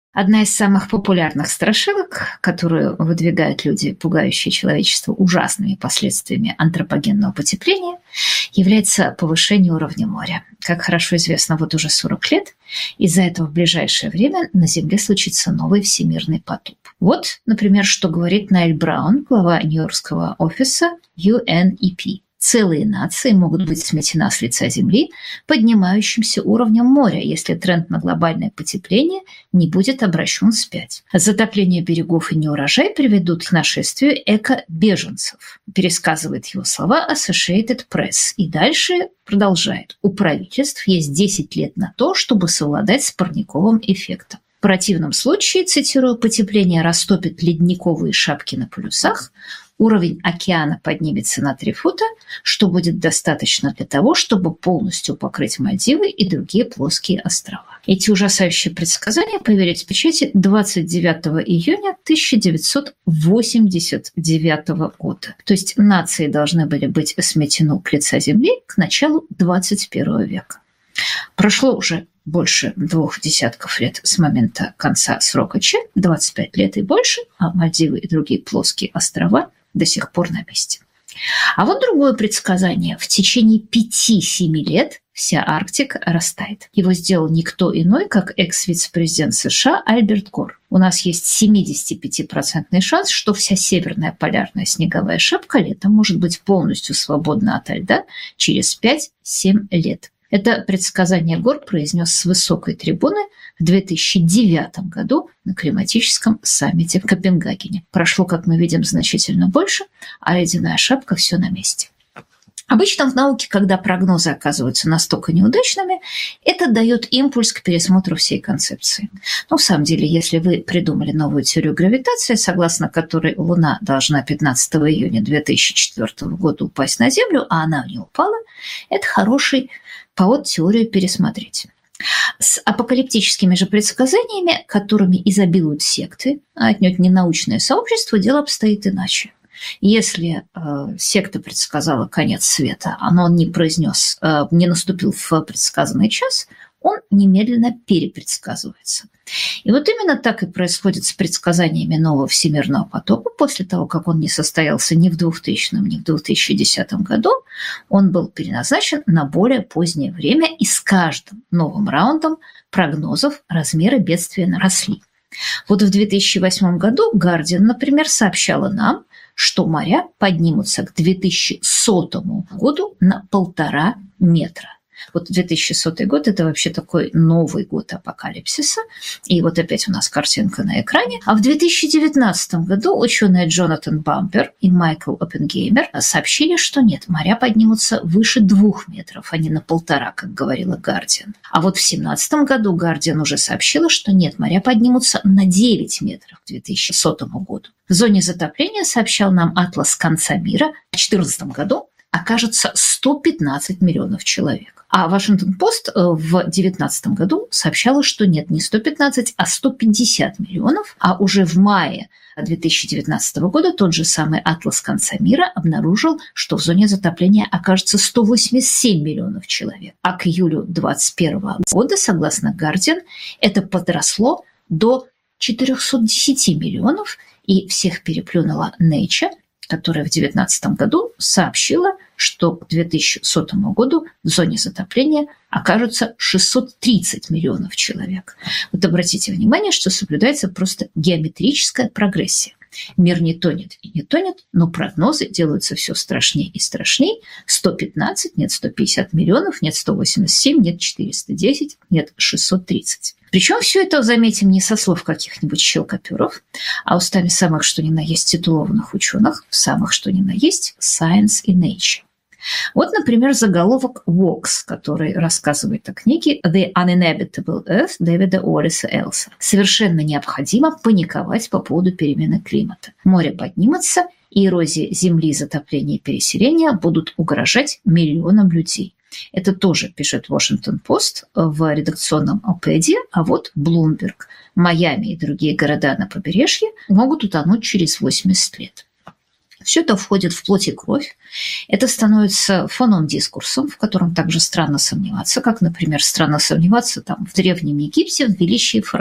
Одна из самых популярных страшилок, которую выдвигают люди, пугающие человечество ужасными последствиями антропогенного потепления, является повышение уровня моря. Как хорошо известно, вот уже 40 лет из-за этого в ближайшее время на Земле случится новый всемирный потоп. Вот, например, что говорит Найл Браун, глава Нью-Йоркского офиса UNEP. Целые нации могут быть сметена с лица Земли поднимающимся уровнем моря, если тренд на глобальное потепление не будет обращен вспять. Затопление берегов и неурожай приведут к нашествию эко-беженцев, пересказывает его слова Associated Press. И дальше продолжает. У правительств есть 10 лет на то, чтобы совладать с парниковым эффектом. В противном случае, цитирую, потепление растопит ледниковые шапки на полюсах, уровень океана поднимется на 3 фута, что будет достаточно для того, чтобы полностью покрыть Мальдивы и другие плоские острова. Эти ужасающие предсказания появились в печати 29 июня 1989 года. То есть нации должны были быть сметены к лица Земли к началу 21 века. Прошло уже больше 2 десятков лет с момента конца срока Ч, 25 лет и больше, а Мальдивы и другие плоские острова до сих пор на месте. А вот другое предсказание. В течение 5-7 лет вся Арктика растает. Его сделал никто иной, как экс-вице-президент США Альберт Гор. У нас есть 75% шанс, что вся северная полярная снеговая шапка летом может быть полностью свободна ото льда через 5-7 лет. Это предсказание Гор произнес с высокой трибуны в 2009 году на климатическом саммите в Копенгагене. Прошло, как мы видим, значительно больше, а ледяная шапка все на месте. Обычно в науке, когда прогнозы оказываются настолько неудачными, это дает импульс к пересмотру всей концепции. Но в самом деле, если вы придумали новую теорию гравитации, согласно которой Луна должна 15 июня 2004 года упасть на Землю, а она не упала, это хороший повод теорию пересмотреть. С апокалиптическими же предсказаниями, которыми изобилуют секты, а отнюдь не научное сообщество, дело обстоит иначе. Если секта предсказала конец света, но он не произнес, не наступил в предсказанный час, он немедленно перепредсказывается. И вот именно так и происходит с предсказаниями нового всемирного потопа. После того, как он не состоялся ни в 2000, ни в 2010 году, он был переназначен на более позднее время, и с каждым новым раундом прогнозов размеры бедствия росли. Вот в 2008 году Guardian, например, сообщала нам, что моря поднимутся к 2100 году на 1,5 метра. Вот 2100 год – это вообще такой новый год апокалипсиса. И вот опять у нас картинка на экране. А в 2019 году ученые Джонатан Бампер и Майкл Оппенгеймер сообщили, что нет, моря поднимутся выше 2 метров, а не на 1,5, как говорила Guardian. А вот в 2017 году Guardian уже сообщила, что нет, моря поднимутся на 9 метров к 2100 году. В зоне затопления, сообщал нам атлас конца мира, в 2014 году окажется 115 миллионов человек. А Вашингтон-Пост в 2019 году сообщала, что нет, не 115, а 150 миллионов. А уже в мае 2019 года тот же самый атлас конца мира обнаружил, что в зоне затопления окажется 187 миллионов человек. А к июлю 2021 года, согласно Guardian, это подросло до 410 миллионов, и всех переплюнула Nature, которая в 2019 году сообщила, что к 2100 году в зоне затопления окажутся 630 миллионов человек. Вот обратите внимание, что соблюдается просто геометрическая прогрессия. Мир не тонет и не тонет, но прогнозы делаются все страшнее и страшнее. 115, нет 150 миллионов, нет 187, нет 410, нет 630. Причем все это, заметим, не со слов каких-нибудь щелкоперов, а устами самых что ни на есть титулованных ученых, самых что ни на есть Science и Nature. Вот, например, заголовок Vox, который рассказывает о книге «The Uninhabitable Earth» Дэвида Уоллеса Элса. Совершенно необходимо паниковать по поводу перемены климата. Море поднимется, и эрозия земли, затопление и переселение будут угрожать миллионам людей. Это тоже пишет Вашингтон-Пост в редакционном опеде, а вот Блумберг. Майами и другие города на побережье могут утонуть через 80 лет. Все это входит в плоть и кровь. Это становится фоновым дискурсом, в котором также странно сомневаться, как, например, странно сомневаться в Древнем Египте в величии фараона.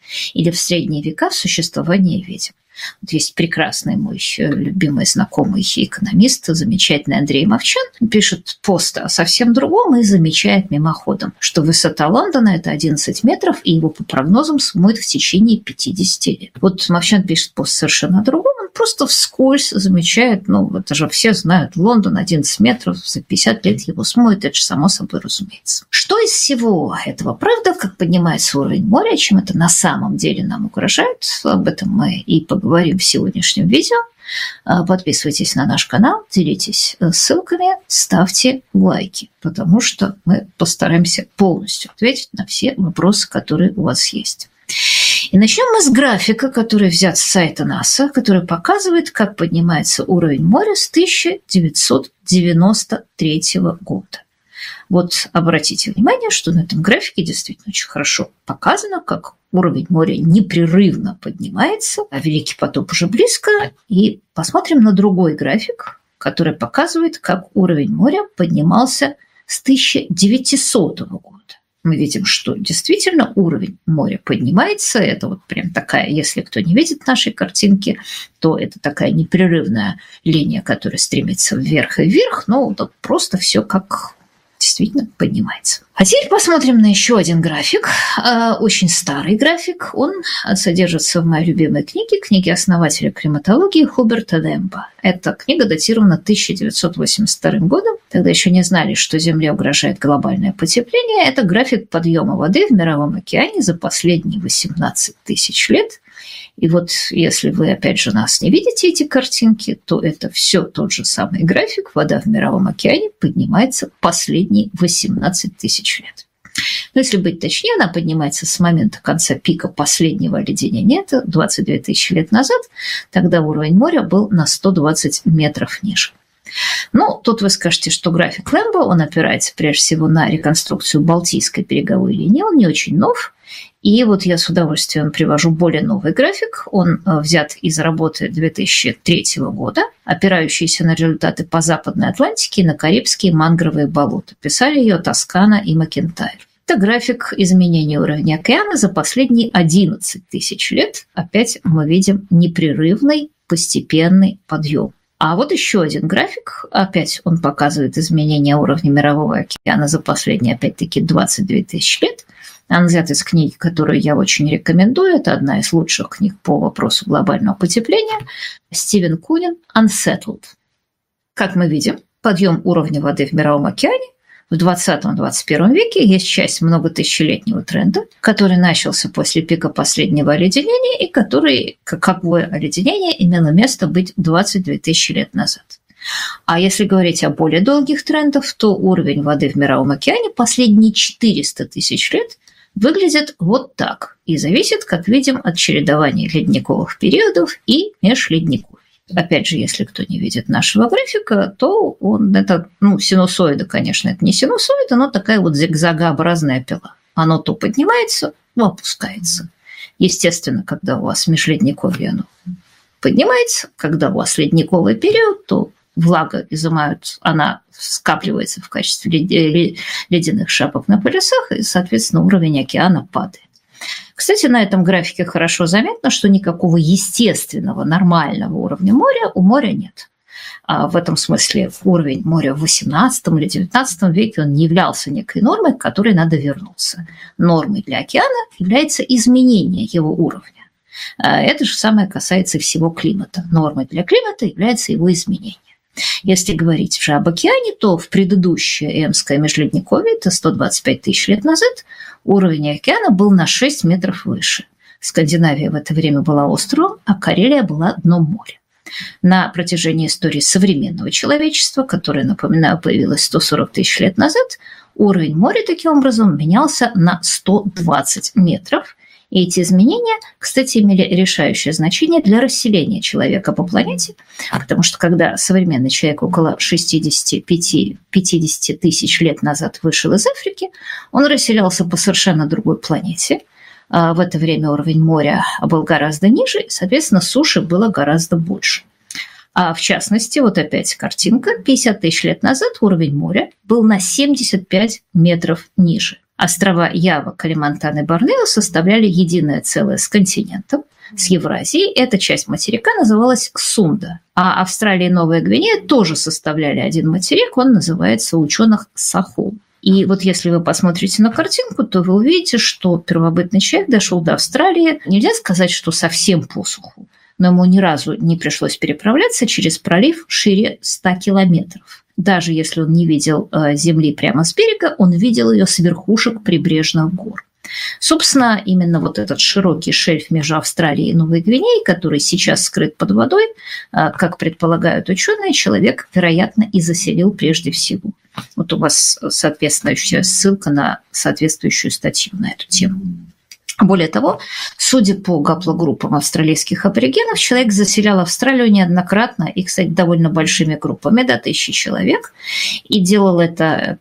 или в средние века в существование ведьм. Вот есть прекрасный мой любимый знакомый экономист, замечательный Андрей Мовчан, пишет пост о совсем другом и замечает мимоходом, что высота Лондона – это 11 метров, и его по прогнозам смоет в течение 50 лет. Вот Мовчан пишет пост совершенно о другом, он просто вскользь замечает, это же все знают, Лондон 11 метров, за 50 лет его смоет, это же само собой разумеется. Что из всего этого правда, как поднимается уровень моря, чем это на самом деле нам угрожает, об этом мы и поговорим в сегодняшнем видео. Подписывайтесь на наш канал, делитесь ссылками, ставьте лайки, потому что мы постараемся полностью ответить на все вопросы, которые у вас есть. И начнем мы с графика, который взят с сайта НАСА, который показывает, как поднимается уровень моря с 1993 года. Вот обратите внимание, что на этом графике действительно очень хорошо показано, как уровень моря непрерывно поднимается, а Великий потоп уже близко. И посмотрим на другой график, который показывает, как уровень моря поднимался с 1900 года. Мы видим, что действительно уровень моря поднимается. Это вот прям такая, если кто не видит нашей картинки, то это такая непрерывная линия, которая стремится вверх и вверх, но просто все как действительно поднимается. А теперь посмотрим на еще один график, очень старый график. Он содержится в моей любимой книге основателя климатологии Хуберта Демба. Эта книга датирована 1982 годом. Тогда еще не знали, что Земле угрожает глобальное потепление. Это график подъема воды в Мировом океане за последние 18 тысяч лет. И вот если вы, опять же, нас не видите, эти картинки, то это все тот же самый график. Вода в Мировом океане поднимается последние 18 тысяч лет. Но если быть точнее, она поднимается с момента конца пика последнего оледенения, это 22 тысячи лет назад. Тогда уровень моря был на 120 метров ниже. Тут вы скажете, что график Лэмбо, он опирается прежде всего на реконструкцию Балтийской береговой линии, он не очень нов. И вот я с удовольствием привожу более новый график. Он взят из работы 2003 года, опирающийся на результаты по Западной Атлантике и на Карибские мангровые болота. Писали ее Тоскана и Макентайр. Это график изменения уровня океана за последние 11 тысяч лет. Опять мы видим непрерывный постепенный подъем. А вот еще один график, опять он показывает изменение уровня Мирового океана за последние, опять-таки, 22 тысячи лет. Он взят из книги, которую я очень рекомендую. Это одна из лучших книг по вопросу глобального потепления. Стивен Кунин «Unsettled». Как мы видим, подъем уровня воды в Мировом океане в 20-21 веке есть часть многотысячелетнего тренда, который начался после пика последнего оледенения и который, какое оледенение, имело место быть 22 тысячи лет назад. А если говорить о более долгих трендах, то уровень воды в Мировом океане последние 400 тысяч лет выглядит вот так и зависит, как видим, от чередования ледниковых периодов и межледниковья. Опять же, если кто не видит нашего графика, то это синусоида, конечно, это не синусоида, но такая вот зигзагообразная пила. Оно то поднимается, то опускается. Естественно, когда у вас межледниковье, оно поднимается, когда у вас ледниковый период, то влага изымают, она скапливается в качестве ледяных шапок на полюсах, и, соответственно, уровень океана падает. Кстати, на этом графике хорошо заметно, что никакого естественного, нормального уровня моря у моря нет. А в этом смысле уровень моря в XVIII или XIX веке он не являлся некой нормой, к которой надо вернуться. Нормой для океана является изменение его уровня. Это же самое касается всего климата. Нормой для климата является его изменение. Если говорить же об океане, то в предыдущее Эмское межледниковье, это 125 тысяч лет назад, уровень океана был на 6 метров выше. Скандинавия в это время была островом, а Карелия была дном моря. На протяжении истории современного человечества, которое, напоминаю, появилось 140 тысяч лет назад, уровень моря таким образом менялся на 120 метров. И эти изменения, кстати, имели решающее значение для расселения человека по планете, потому что когда современный человек около 65-50 тысяч лет назад вышел из Африки, он расселялся по совершенно другой планете. В это время уровень моря был гораздо ниже, и, соответственно, суши было гораздо больше. А в частности, вот опять картинка, 50 тысяч лет назад уровень моря был на 75 метров ниже. Острова Ява, Калимантан и Борнео составляли единое целое с континентом, с Евразией. Эта часть материка называлась Сунда. А Австралия и Новая Гвинея тоже составляли один материк, он называется у ученых Сахул. И вот если вы посмотрите на картинку, то вы увидите, что первобытный человек дошел до Австралии, нельзя сказать, что совсем по суху, но ему ни разу не пришлось переправляться через пролив шире 100 километров. Даже если он не видел земли прямо с берега, он видел ее с верхушек прибрежных гор. Собственно, именно вот этот широкий шельф между Австралией и Новой Гвинеей, который сейчас скрыт под водой, как предполагают ученые, человек, вероятно, и заселил прежде всего. Вот у вас соответствующая ссылка на соответствующую статью на эту тему. Более того, судя по гаплогруппам австралийских аборигенов, человек заселял Австралию неоднократно и, кстати, довольно большими группами, до 1000 человек, и делал это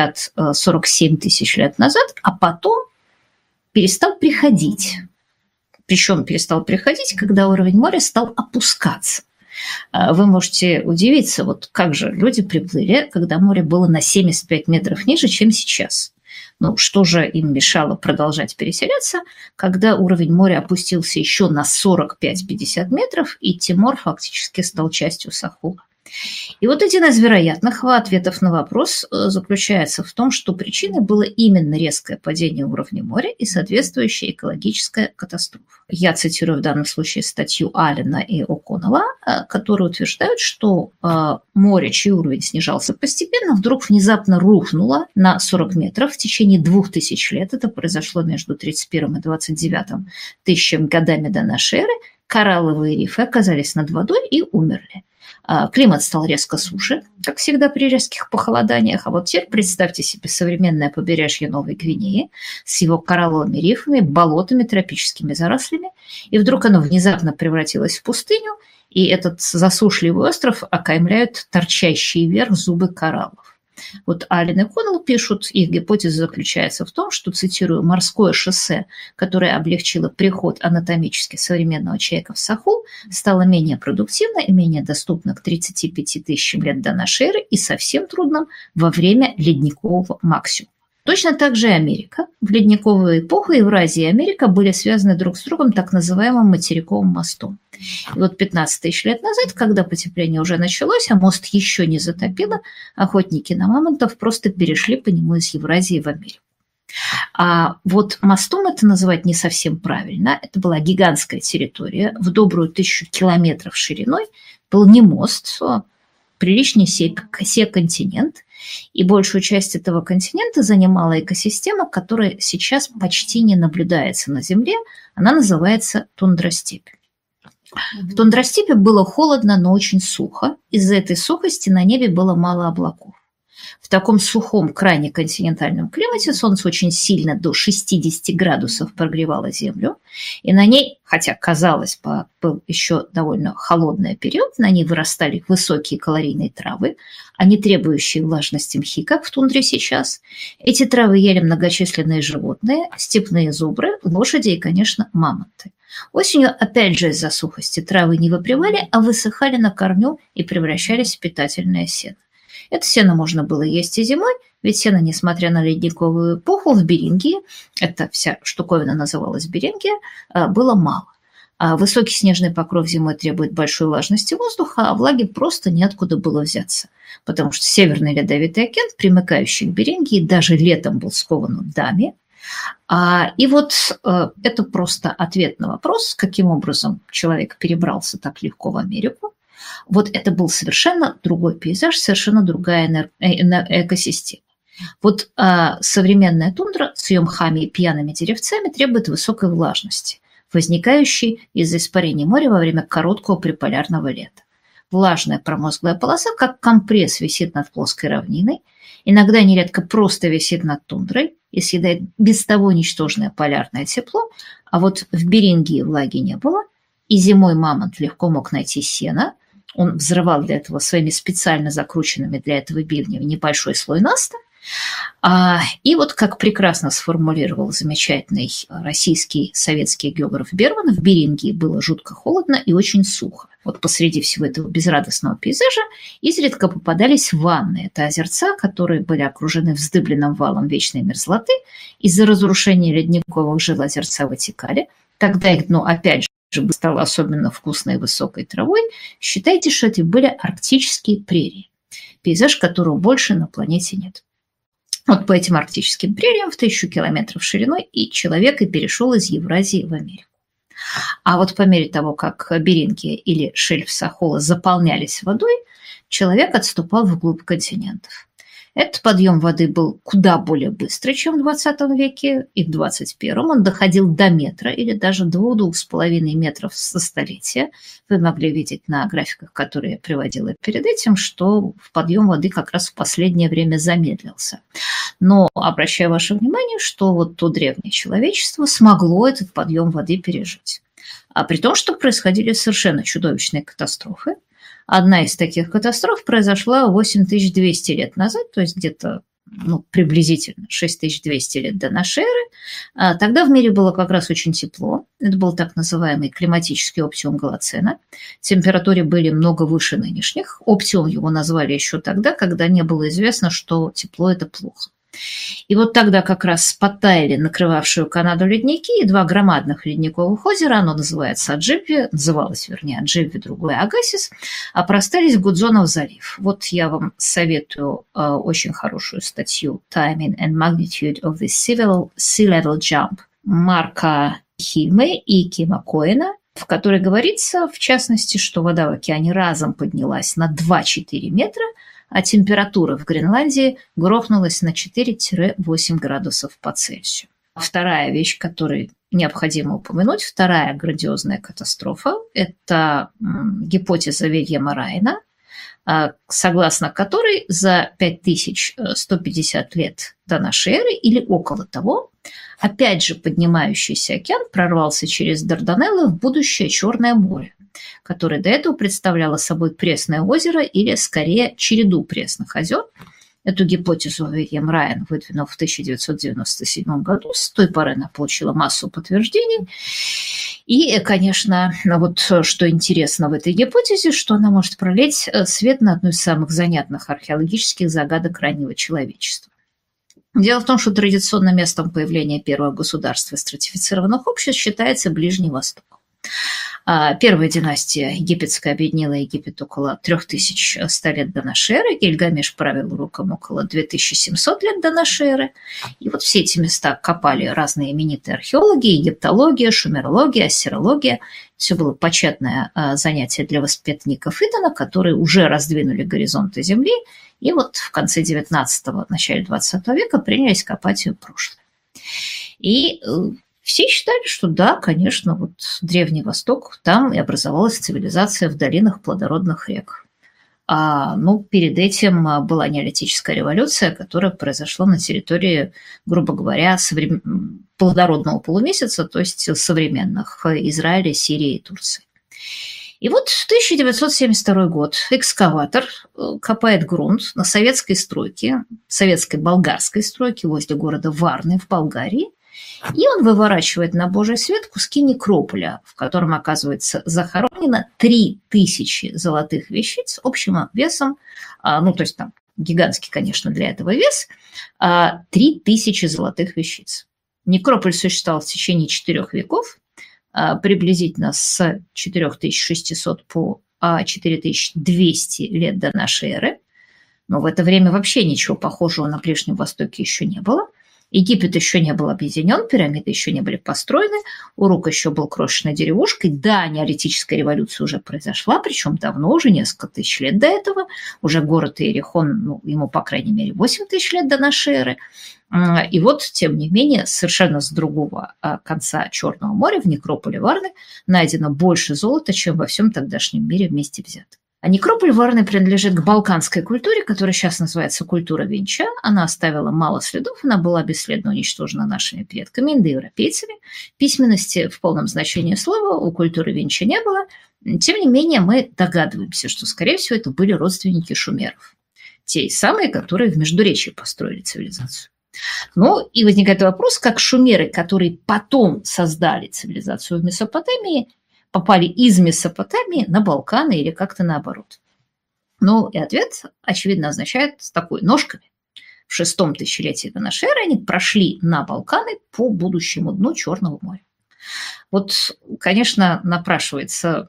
50-47 тысяч лет назад, а потом перестал приходить. Причем перестал приходить, когда уровень моря стал опускаться. Вы можете удивиться, вот как же люди приплыли, когда море было на 75 метров ниже, чем сейчас. Ну, что же им мешало продолжать переселяться, когда уровень моря опустился еще на 45-50 метров, и Тимор фактически стал частью Сахула. И вот один из вероятных ответов на вопрос заключается в том, что причиной было именно резкое падение уровня моря и соответствующая экологическая катастрофа. Я цитирую в данном случае статью Аллена и О'Коннелла, которые утверждают, что море, чей уровень снижался постепенно, вдруг внезапно рухнуло на 40 метров в течение 2000 лет. Это произошло между 31 и 29 тысячами годами до нашей эры. Коралловые рифы оказались над водой и умерли. Климат стал резко суше, как всегда при резких похолоданиях. А вот теперь представьте себе современное побережье Новой Гвинеи с его коралловыми рифами, болотами, тропическими зарослями. И вдруг оно внезапно превратилось в пустыню, и этот засушливый остров окаймляют торчащие вверх зубы кораллов. Вот Аллен и Коннелл пишут, их гипотеза заключается в том, что, цитирую, «морское шоссе, которое облегчило приход анатомически современного человека в Сахул, стало менее продуктивно и менее доступно к 35 тысячам лет до нашей эры и совсем трудным во время ледникового максимума». Точно так же и Америка. В ледниковую эпоху Евразия и Америка были связаны друг с другом так называемым материковым мостом. И вот 15 тысяч лет назад, когда потепление уже началось, а мост еще не затопило, охотники на мамонтов просто перешли по нему из Евразии в Америку. А вот мостом это называть не совсем правильно. Это была гигантская территория в добрую 1000 километров шириной. Был не мост, а приличный континент. И большую часть этого континента занимала экосистема, которая сейчас почти не наблюдается на Земле. Она называется тундростепь. В тундростепи было холодно, но очень сухо. Из-за этой сухости на небе было мало облаков. В таком сухом, крайне континентальном климате солнце очень сильно до 60 градусов прогревало землю, и на ней, хотя, казалось бы, был еще довольно холодный период, на ней вырастали высокие калорийные травы, а не требующие влажности мхи, как в тундре сейчас. Эти травы ели многочисленные животные, степные зубры, лошади и, конечно, мамонты. Осенью, опять же, из-за сухости травы не выпревали, а высыхали на корню и превращались в питательное сено. Это сено можно было есть и зимой, ведь сено, несмотря на ледниковую эпоху, в Берингии, эта вся штуковина называлась Берингия, было мало. А высокий снежный покров зимой требует большой влажности воздуха, а влаги просто неоткуда было взяться, потому что Северный Ледовитый океан, примыкающий к Берингии, даже летом был скован льдами. И вот это просто ответ на вопрос, каким образом человек перебрался так легко в Америку. Вот это был совершенно другой пейзаж, совершенно другая экосистема. Вот современная тундра с ее мхами и пьяными деревцами требует высокой влажности, возникающей из-за испарения моря во время короткого приполярного лета. Влажная промозглая полоса, как компресс, висит над плоской равниной, иногда нередко просто висит над тундрой и съедает без того ничтожное полярное тепло, а вот в Берингии влаги не было, и зимой мамонт легко мог найти сено. Он взрывал для этого своими специально закрученными для этого бивнями небольшой слой наста. И вот как прекрасно сформулировал замечательный российский советский географ Берман, в Берингии было жутко холодно и очень сухо. вот посреди всего этого безрадостного пейзажа изредка попадались ванны. Это озерца, которые были окружены вздыбленным валом вечной мерзлоты. Из-за разрушения ледниковых жил озерца вытекали. Тогда их дно опять же стало особенно вкусной и высокой травой. Считайте, что это были арктические прерии. Пейзаж, которого больше на планете нет. Вот по этим арктическим прериям в 1000 километров шириной и человек и перешел из Евразии в Америку. А вот по мере того, как Берингия или шельф Сахола заполнялись водой, человек отступал вглубь континентов. Этот подъем воды был куда более быстрый, чем в 20 веке, и в 21-м он доходил до метра или даже 2–2,5 метров за столетие. Вы могли видеть на графиках, которые я приводила перед этим, что подъем воды как раз в последнее время замедлился. Но обращаю ваше внимание, что вот то древнее человечество смогло этот подъем воды пережить. А при том, что происходили совершенно чудовищные катастрофы. Одна из таких катастроф произошла 8200 лет назад, то есть где-то приблизительно 6200 лет до нашей эры. Тогда в мире было как раз очень тепло. Это был так называемый климатический оптимум Голоцена. Температуры были много выше нынешних. Оптимум его назвали еще тогда, когда не было известно, что тепло – это плохо. И вот тогда как раз подтаяли накрывавшую Канаду ледники, и два громадных ледниковых озера, оно называется называлось Аджибви, другое Агасис, опростались в Гудзонов залив. Вот я вам советую очень хорошую статью «Timing and Magnitude of the Sea Level Jump» Марка Хильмы и Кима Коэна, в которой говорится, в частности, что вода в океане разом поднялась на 2–4 метра, а температура в Гренландии грохнулась на 4–8 градусов по Цельсию. Вторая вещь, которую необходимо упомянуть, вторая грандиозная катастрофа – это гипотеза Вильяма Райана, согласно которой за 5150 лет до нашей эры или около того, опять же поднимающийся океан прорвался через Дарданеллы в будущее Черное море, которое до этого представляло собой пресное озеро или, скорее, череду пресных озер. Эту гипотезу Вильям Райан выдвинул в 1997 году. С той поры она получила массу подтверждений. И, конечно, вот что интересно в этой гипотезе, что она может пролить свет на одну из самых занятных археологических загадок раннего человечества. Дело в том, что традиционным местом появления первого государства стратифицированных обществ считается Ближний Восток. Первая династия египетская объединила Египет около 3100 лет до нашей эры, Гильгамеш правил Уруком около 2700 лет до нашей эры. И вот все эти места копали разные именитые археологи, египтология, шумерология, ассирология. Все было почетное занятие для воспитанников Итана, которые уже раздвинули горизонты Земли, и вот в конце 19-го, начале 20 века принялись копать ее прошлое. И все считали, что да, конечно, вот Древний Восток, там и образовалась цивилизация в долинах плодородных рек. Перед этим была неолитическая революция, которая произошла на территории, грубо говоря, плодородного полумесяца, то есть современных Израиля, Сирии и Турции. И вот 1972 год экскаватор копает грунт на советской стройке, советской болгарской стройке возле города Варны в Болгарии, и он выворачивает на божий свет куски некрополя, в котором, оказывается, захоронено 3000 золотых вещиц общим весом, то есть там гигантский, конечно, для этого вес, 3000 золотых вещиц. Некрополь существовал в течение 4 веков, приблизительно с 4600 по 4200 лет до нашей эры. Но в это время вообще ничего похожего на Ближнем Востоке еще не было. Египет еще не был объединен, пирамиды еще не были построены, Урук еще был крошечной деревушкой. Да, неолитическая революция уже произошла, причем давно, уже несколько тысяч лет до этого. Уже город Иерихон, ему, по крайней мере, 8 тысяч лет до нашей эры. И вот, тем не менее, совершенно с другого конца Черного моря, в некрополе Варны, найдено больше золота, чем во всем тогдашнем мире вместе взято. А некрополь Варны принадлежит к балканской культуре, которая сейчас называется культура Винча. Она оставила мало следов, она была бесследно уничтожена нашими предками, индоевропейцами. Письменности в полном значении слова у культуры Винча не было. Тем не менее, мы догадываемся, что, скорее всего, это были родственники шумеров. Те самые, которые в Междуречии построили цивилизацию. И возникает вопрос, как шумеры, которые потом создали цивилизацию в Месопотамии, попали из Месопотамии на Балканы или как-то наоборот. Ну и ответ, очевидно, означает такой: ножками. В шестом тысячелетии до нашей эры они прошли на Балканы по будущему дну Черного моря. Вот, конечно, напрашивается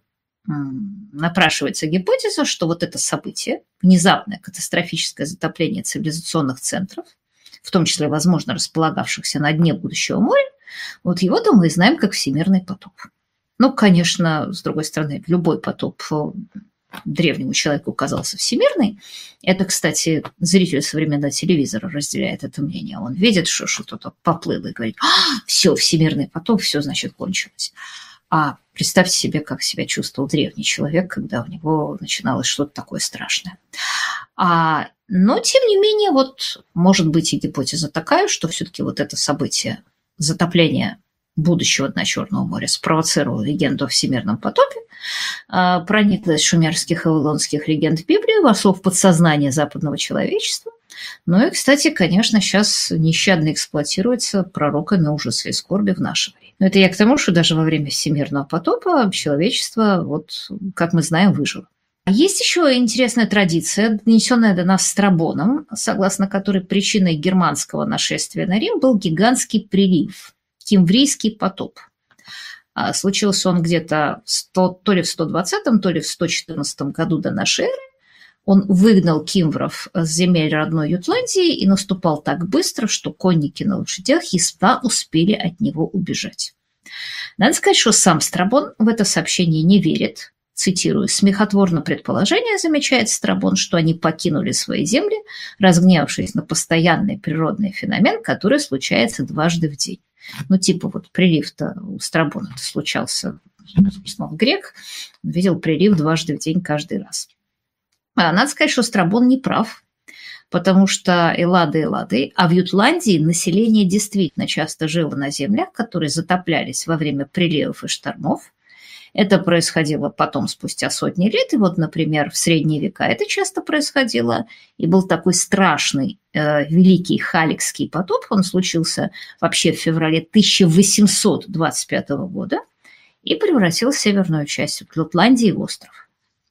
гипотеза, что вот это событие, внезапное катастрофическое затопление цивилизационных центров, в том числе, возможно, располагавшихся на дне будущего моря, вот его-то мы и знаем как всемирный потоп. Ну, конечно, с другой стороны, любой потоп древнему человеку казался всемирный. Это, кстати, зритель современного телевизора разделяет это мнение. Он видит, что что-то поплыло и говорит: все, всемирный потоп, все, значит, кончилось. А представьте себе, как себя чувствовал древний человек, когда у него начиналось что-то такое страшное. Но, тем не менее, вот может быть и гипотеза такая, что все-таки вот это событие затопления будущего дна Черного моря спровоцировало легенду о всемирном потопе, проникло из шумерских и вавилонских легенд в Библию, вошло в подсознание западного человечества. Ну и, кстати, конечно, сейчас нещадно эксплуатируется пророками ужаса и скорби в наше время. Но это я к тому, что даже во время всемирного потопа человечество, вот, как мы знаем, выжило. Есть еще интересная традиция, донесенная до нас Страбоном, согласно которой причиной германского нашествия на Рим был гигантский прилив, кимврийский потоп. Случился он где-то то ли в 120-м, то ли в 114 году до нашей эры. Он выгнал кимвров с земель родной Ютландии и наступал так быстро, что конники на лошадях едва успели от него убежать. Надо сказать, что сам Страбон в это сообщение не верит. Цитирую: «Смехотворно предположение, замечает Страбон, что они покинули свои земли, разгневавшись на постоянный природный феномен, который случается дважды в день». Ну, типа вот прилив-то у Страбона-то случался, собственно, он грек, он видел прилив дважды в день каждый раз. Надо сказать, что Страбон не прав, потому что Эллады, а в Ютландии население действительно часто жило на землях, которые затоплялись во время приливов и штормов. Это происходило потом, спустя сотни лет. И вот, например, в средние века это часто происходило. И был такой страшный великий Халикский потоп. Он случился вообще в феврале 1825 года и превратил северную часть Ютландии в остров.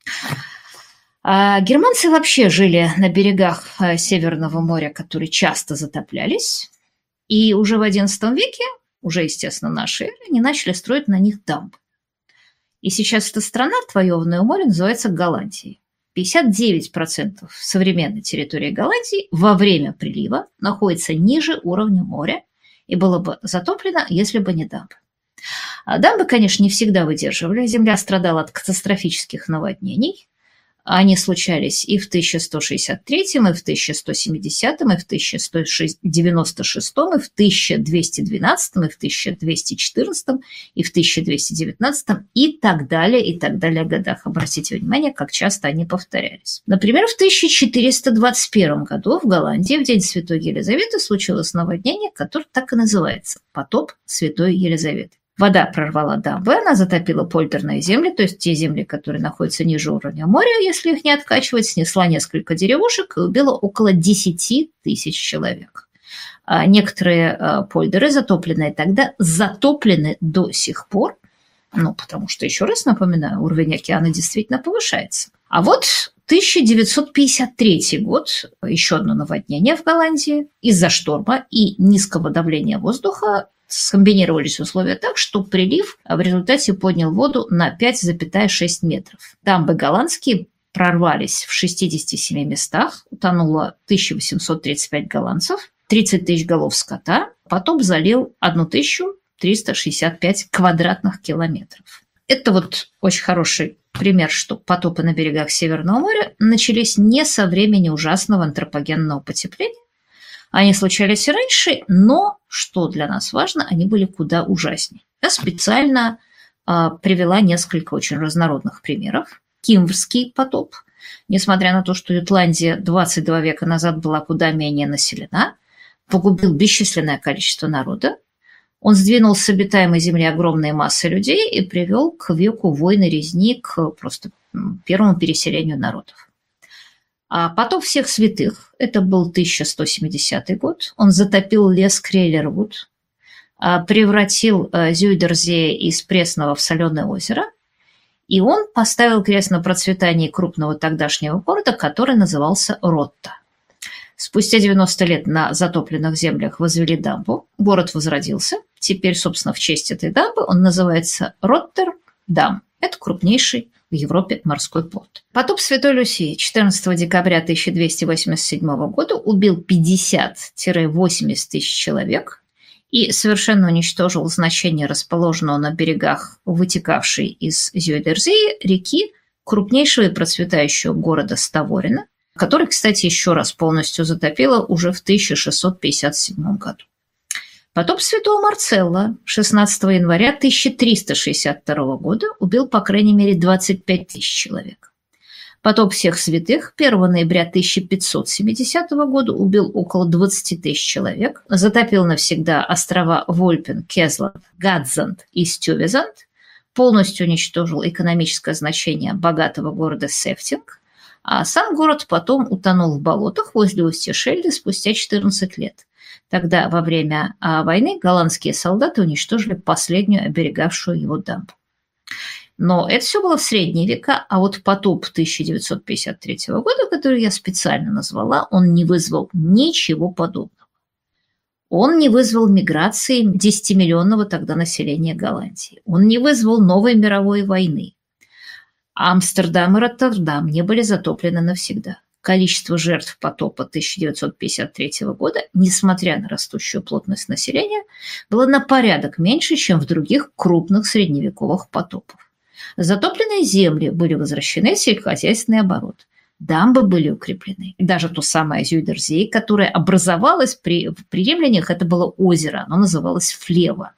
Германцы вообще жили на берегах Северного моря, которые часто затоплялись. И уже в XI веке, уже, естественно, нашей эры, они начали строить на них дамбы. И сейчас эта страна, отвоеванная у моря, называется Голландией. 59% современной территории Голландии во время прилива находится ниже уровня моря и было бы затоплено, если бы не дамбы. Дамбы, конечно, не всегда выдерживали. Земля страдала от катастрофических наводнений. Они случались и в 1163, и в 1170, и в 1196, и в 1212, и в 1214, и в 1219, и так далее годах. Обратите внимание, как часто они повторялись. Например, в 1421 году в Голландии в день Святой Елизаветы случилось наводнение, которое так и называется – потоп Святой Елизаветы. Вода прорвала дамбы, она затопила польдерные земли, то есть те земли, которые находятся ниже уровня моря, если их не откачивать, снесла несколько деревушек и убила около 10 тысяч человек. Некоторые польдеры, затопленные тогда, затоплены до сих пор, потому что, еще раз напоминаю, уровень океана действительно повышается. А вот 1953 год, еще одно наводнение в Голландии из-за шторма и низкого давления воздуха. Скомбинировались условия так, что прилив в результате поднял воду на 5,6 метров. Дамбы голландские прорвались в 67 местах, утонуло 1835 голландцев, 30 тысяч голов скота, потом залил 1365 квадратных километров. Это вот очень хороший пример, что потопы на берегах Северного моря начались не со времени ужасного антропогенного потепления. Они случались и раньше, но, что для нас важно, они были куда ужаснее. Я специально привела несколько очень разнородных примеров. Кимврский потоп, несмотря на то, что Ютландия 22 века назад была куда менее населена, погубил бесчисленное количество народа. Он сдвинул с обитаемой земли огромные массы людей и привел к веку войн и резни, к просто первому переселению народов. А потоп всех святых, это был 1170 год, он затопил лес Крейлервуд, превратил Зюйдерзее из пресного в соленое озеро, И он поставил крест на процветании крупного тогдашнего города, который назывался Ротта. Спустя 90 лет на затопленных землях возвели дамбу, город возродился. Теперь, собственно, в честь этой дамбы он называется Роттердам. Это крупнейший в Европе морской порт. Потоп Святой Люсии 14 декабря 1287 года убил 50-80 тысяч человек и совершенно уничтожил значение расположенного на берегах вытекавшей из Зюйдерзии реки крупнейшего и процветающего города Ставорина, который, кстати, еще раз полностью затопило уже в 1657 году. Потоп святого Марцелла 16 января 1362 года убил по крайней мере 25 тысяч человек. Потоп всех святых 1 ноября 1570 года убил около 20 тысяч человек, затопил навсегда острова Вольпен, Кезланд, Гадзанд и Стювезанд, полностью уничтожил экономическое значение богатого города Сефтинг, а сам город потом утонул в болотах возле устья Шельды спустя 14 лет. Тогда во время войны голландские солдаты уничтожили последнюю оберегавшую его дамбу. Но это все было в средние века, а вот потоп 1953 года, который я специально назвала, он не вызвал ничего подобного. Он не вызвал миграции 10-миллионного тогда населения Голландии. Он не вызвал новой мировой войны. Амстердам и Роттердам не были затоплены навсегда. Количество жертв потопа 1953 года, несмотря на растущую плотность населения, было на порядок меньше, чем в других крупных средневековых потопах. Затопленные земли были возвращены в сельскохозяйственный оборот. Дамбы были укреплены. Даже то самое Зюйдерзей, которое образовалось в римлянах, это было озеро, оно называлось Флева.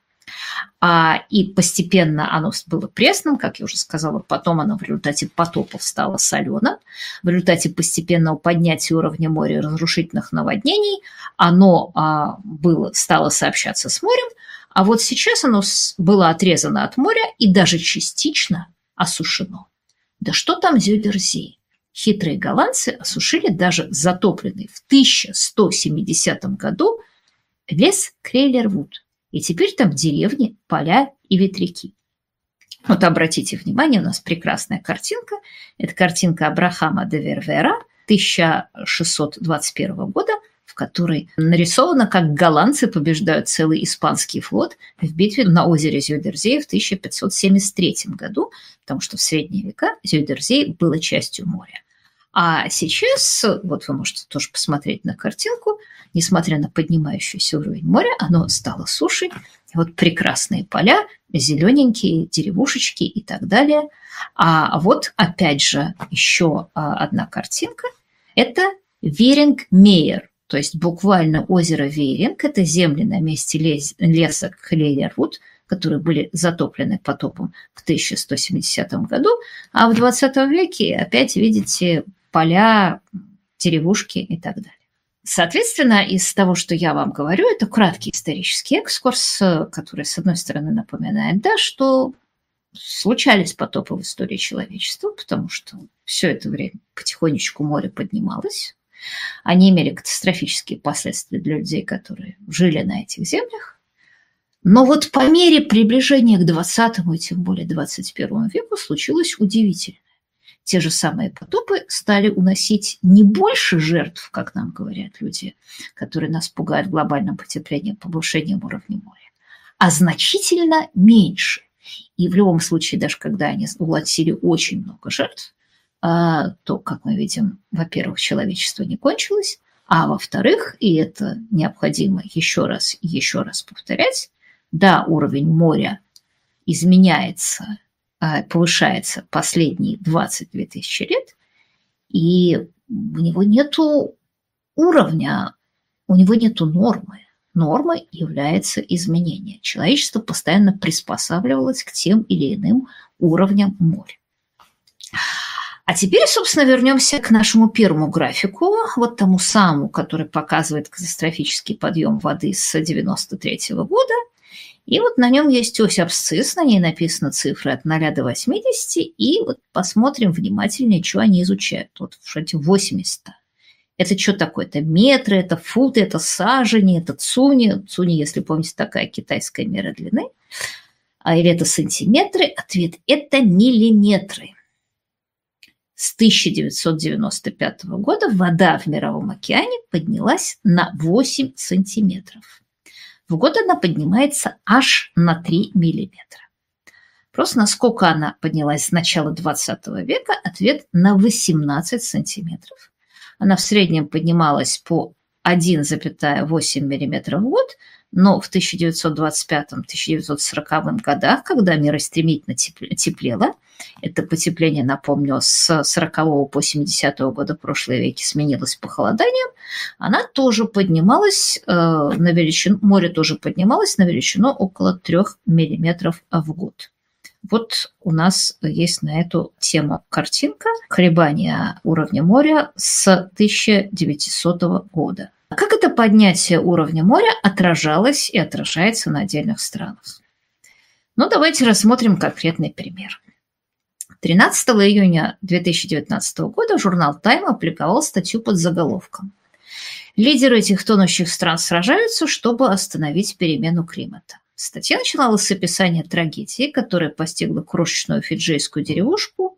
И постепенно оно было пресным, как я уже сказала, потом оно в результате потопов стало соленым. В результате постепенного поднятия уровня моря и разрушительных наводнений оно стало сообщаться с морем, а вот сейчас оно было отрезано от моря и даже частично осушено. Да что там Зюйдерзей? Хитрые голландцы осушили даже затопленный в 1170 году лес Крейлервуд. И теперь там деревни, поля и ветряки. Вот обратите внимание, у нас прекрасная картинка. Это картинка Абрахама де Вервера 1621 года, в которой нарисовано, как голландцы побеждают целый испанский флот в битве на озере Зюйдерзей в 1573 году, потому что в средние века Зюйдерзей было частью моря. А сейчас, вот вы можете тоже посмотреть на картинку, несмотря на поднимающийся уровень моря, оно стало сушей. Вот прекрасные поля, зелененькие деревушечки и так далее. А вот опять же еще одна картинка. Это Веринг-Мейер, то есть буквально озеро Веринг. Это земли на месте леса Клейервуд, которые были затоплены потопом в 1170 году. А в 20 веке опять видите поля, деревушки и так далее. Соответственно, из того, что я вам говорю, это краткий исторический экскурс, который, с одной стороны, напоминает, что случались потопы в истории человечества, потому что все это время потихонечку море поднималось. Они имели катастрофические последствия для людей, которые жили на этих землях. Но вот по мере приближения к 20-му и тем более 21 веку случилось удивительное. Те же самые потопы стали уносить не больше жертв, как нам говорят люди, которые нас пугают глобальным потеплением, повышением уровня моря, а значительно меньше. И в любом случае, даже когда они уносили очень много жертв, то, как мы видим, во-первых, человечество не кончилось, а во-вторых, и это необходимо еще раз и еще раз повторять, да, уровень моря изменяется, повышается последние 22 тысячи лет, и у него нету уровня, у него нету нормы. Нормой является изменение. Человечество постоянно приспосабливалось к тем или иным уровням моря. А теперь, собственно, вернемся к нашему первому графику, вот тому самому, который показывает катастрофический подъем воды с 1993 года. И вот на нем есть ось абсцисс, на ней написаны цифры от 0 до 80, и вот посмотрим внимательнее, что они изучают. Вот эти 80. Это что такое? Это метры, это футы, это сажени, это цуни. Цуни, если помните, такая китайская мера длины. Или это сантиметры? Ответ – это миллиметры. С 1995 года вода в Мировом океане поднялась на 8 сантиметров. В год она поднимается аж на 3 миллиметра. Просто насколько она поднялась с начала 20 века? Ответ – на 18 сантиметров. Она в среднем поднималась по 1,8 мм в год, но в 1925-1940 годах, когда мир стремительно теплело, это потепление, напомню, с 40 по 70 года прошлого века сменилось похолоданием, она тоже поднималась на величину, море тоже поднималось на величину около 3 мм в год. Вот у нас есть на эту тему картинка колебания уровня моря с 1900 года. Как это поднятие уровня моря отражалось и отражается на отдельных странах? Ну, давайте рассмотрим конкретный пример. 13 июня 2019 года журнал Time опубликовал статью под заголовком «Лидеры этих тонущих стран сражаются, чтобы остановить перемену климата». Статья начиналась с описания трагедии, которая постигла крошечную фиджийскую деревушку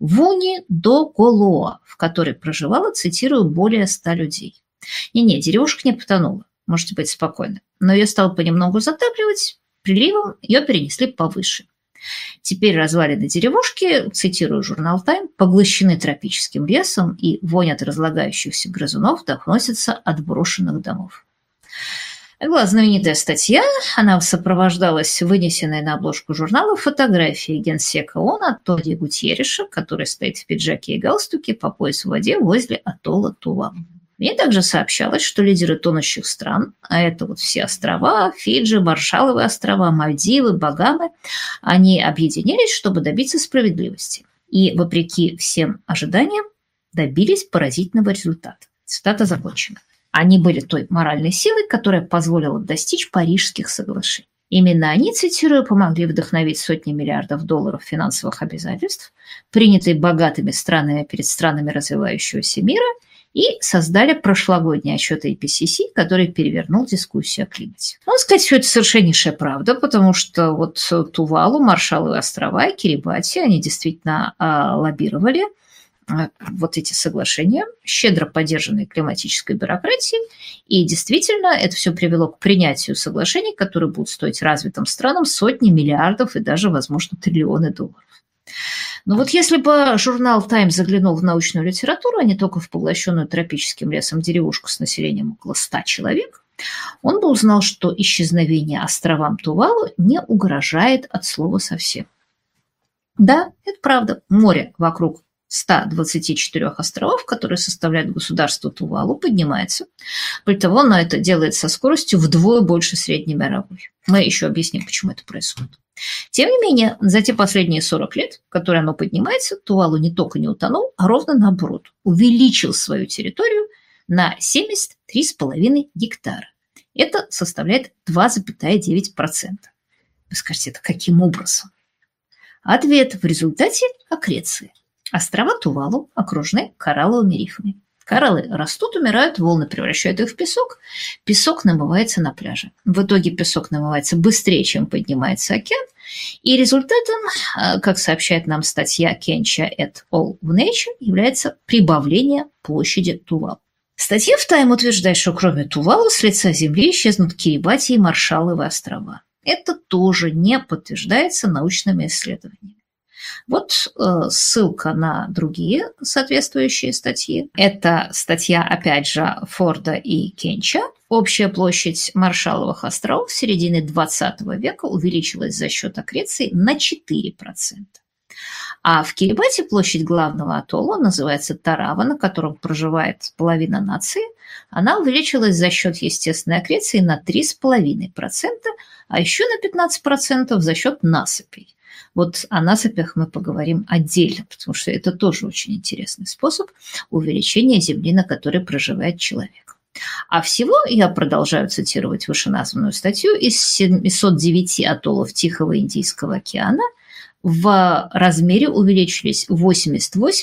Вуни-до-Голоа, в которой проживало, цитирую, более 100 людей. Не-не, деревушка не потонула, можете быть спокойны, но ее стало понемногу затапливать, приливом ее перенесли повыше. Теперь развалины деревушки, цитирую журнал Time, поглощены тропическим лесом, и вонь от разлагающихся грызунов доносится от брошенных домов. Это была знаменитая статья, она сопровождалась вынесенной на обложку журнала фотографией генсека ООН Антонио Гутьерреша, который стоит в пиджаке и галстуке по пояс в воде возле атолла Тувалу. Мне также сообщалось, что лидеры тонущих стран, а это вот все острова, Фиджи, Маршалловы острова, Мальдивы, Багамы, они объединились, чтобы добиться справедливости. И, вопреки всем ожиданиям, добились поразительного результата. Цитата закончена. Они были той моральной силой, которая позволила достичь Парижских соглашений. Именно они, цитирую, помогли вдохновить сотни миллиардов долларов финансовых обязательств, принятые богатыми странами перед странами развивающегося мира, и создали прошлогодний отчет IPCC, который перевернул дискуссию о климате. Надо сказать, что это совершеннейшая правда, потому что вот Тувалу, Маршалловы острова и Кирибати, они действительно лоббировали вот эти соглашения, щедро поддержанные климатической бюрократией, и действительно это все привело к принятию соглашений, которые будут стоить развитым странам сотни миллиардов и даже, возможно, триллионы долларов. Но вот если бы журнал Time заглянул в научную литературу, а не только в поглощенную тропическим лесом деревушку с населением около 100 человек, он бы узнал, что исчезновение островам Тувалу не угрожает от слова совсем. Да, это правда, море вокруг 124 островов, которые составляют государство Тувалу, поднимается. Более того, оно это делает со скоростью вдвое больше среднемировой. Мы еще объясним, почему это происходит. Тем не менее, за те последние 40 лет, которые оно поднимается, Тувалу не только не утонул, а ровно наоборот, увеличил свою территорию на 73,5 гектара. Это составляет 2,9%. Вы скажете, это каким образом? Ответ: в результате аккреции. Острова Тувалу окружены коралловыми рифами. Кораллы растут, умирают, волны превращают их в песок, песок намывается на пляже. В итоге песок намывается быстрее, чем поднимается океан, и результатом, как сообщает нам статья Кенча et al. В Nature, является прибавление площади Тувалу. Статья в Time утверждает, что кроме Тувалу с лица Земли исчезнут Кирибати и Маршалловы острова. Это тоже не подтверждается научными исследованиями. Вот ссылка на другие соответствующие статьи. Это статья, опять же, Форда и Кенча. Общая площадь Маршалловых островов с середины 20 века увеличилась за счет аккреции на 4%. А в Кирибати площадь главного атолла, называется Тарава, на котором проживает половина нации, она увеличилась за счет естественной аккреции на 3,5%, а еще на 15% за счет насыпей. Вот о насыпях мы поговорим отдельно, потому что это тоже очень интересный способ увеличения земли, на которой проживает человек. А всего, я продолжаю цитировать вышеназванную статью, из 709 атоллов Тихого Индийского океана в размере увеличились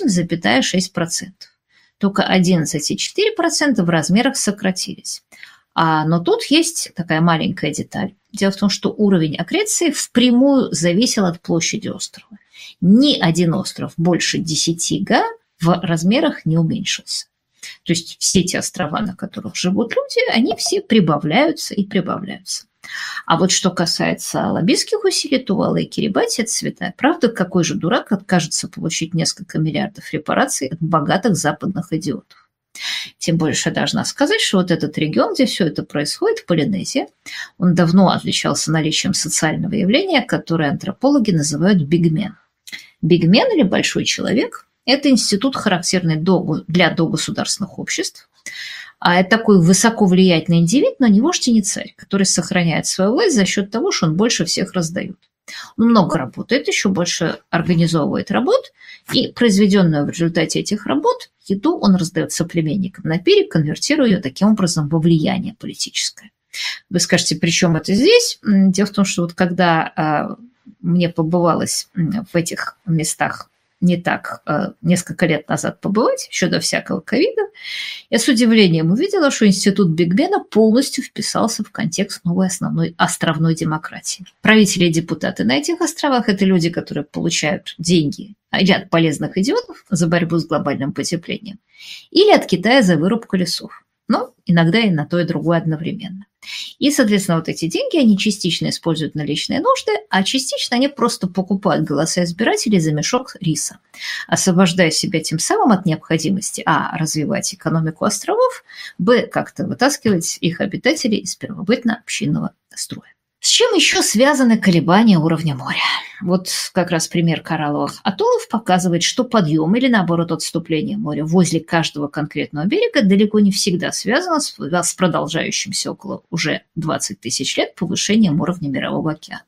88,6%. Только 11,4% в размерах сократились. Но тут есть такая маленькая деталь. Дело в том, что уровень аккреции впрямую зависел от площади острова. Ни один остров больше 10 га в размерах не уменьшился. То есть все те острова, на которых живут люди, они все прибавляются и прибавляются. А вот что касается лоббистских усилий Тувала и Кирибати, это святая правда. Какой же дурак откажется получить несколько миллиардов репараций от богатых западных идиотов? Тем больше я должна сказать, что вот этот регион, где все это происходит, Полинезия, он давно отличался наличием социального явления, которое антропологи называют бигмен. Бигмен или большой человек – это институт, характерный для догосударственных обществ. А это такой высоковлиятельный индивид, но не вождь и не царь, который сохраняет свою власть за счет того, что он больше всех раздает. Он много работает, еще больше организовывает работ, и произведенную в результате этих работ еду он раздает соплеменникам на пире, конвертируя ее таким образом во влияние политическое. Вы скажете, при чем это здесь? Дело в том, что вот когда мне побывалось в этих местах не так несколько лет назад побывать, еще до всякого ковида, я с удивлением увидела, что институт бигмена полностью вписался в контекст новой основной островной демократии. Правители и депутаты на этих островах – это люди, которые получают деньги или от полезных идиотов за борьбу с глобальным потеплением, или от Китая за вырубку лесов. Но иногда и на то, и другое одновременно. И, соответственно, вот эти деньги они частично используют на личные нужды, а частично они просто покупают голоса избирателей за мешок риса, освобождая себя тем самым от необходимости развивать экономику островов, как-то вытаскивать их обитателей из первобытно-общинного строя. С чем еще связаны колебания уровня моря? Вот как раз пример коралловых атоллов показывает, что подъем или, наоборот, отступление моря возле каждого конкретного берега далеко не всегда связано с продолжающимся около уже 20 тысяч лет повышением уровня мирового океана.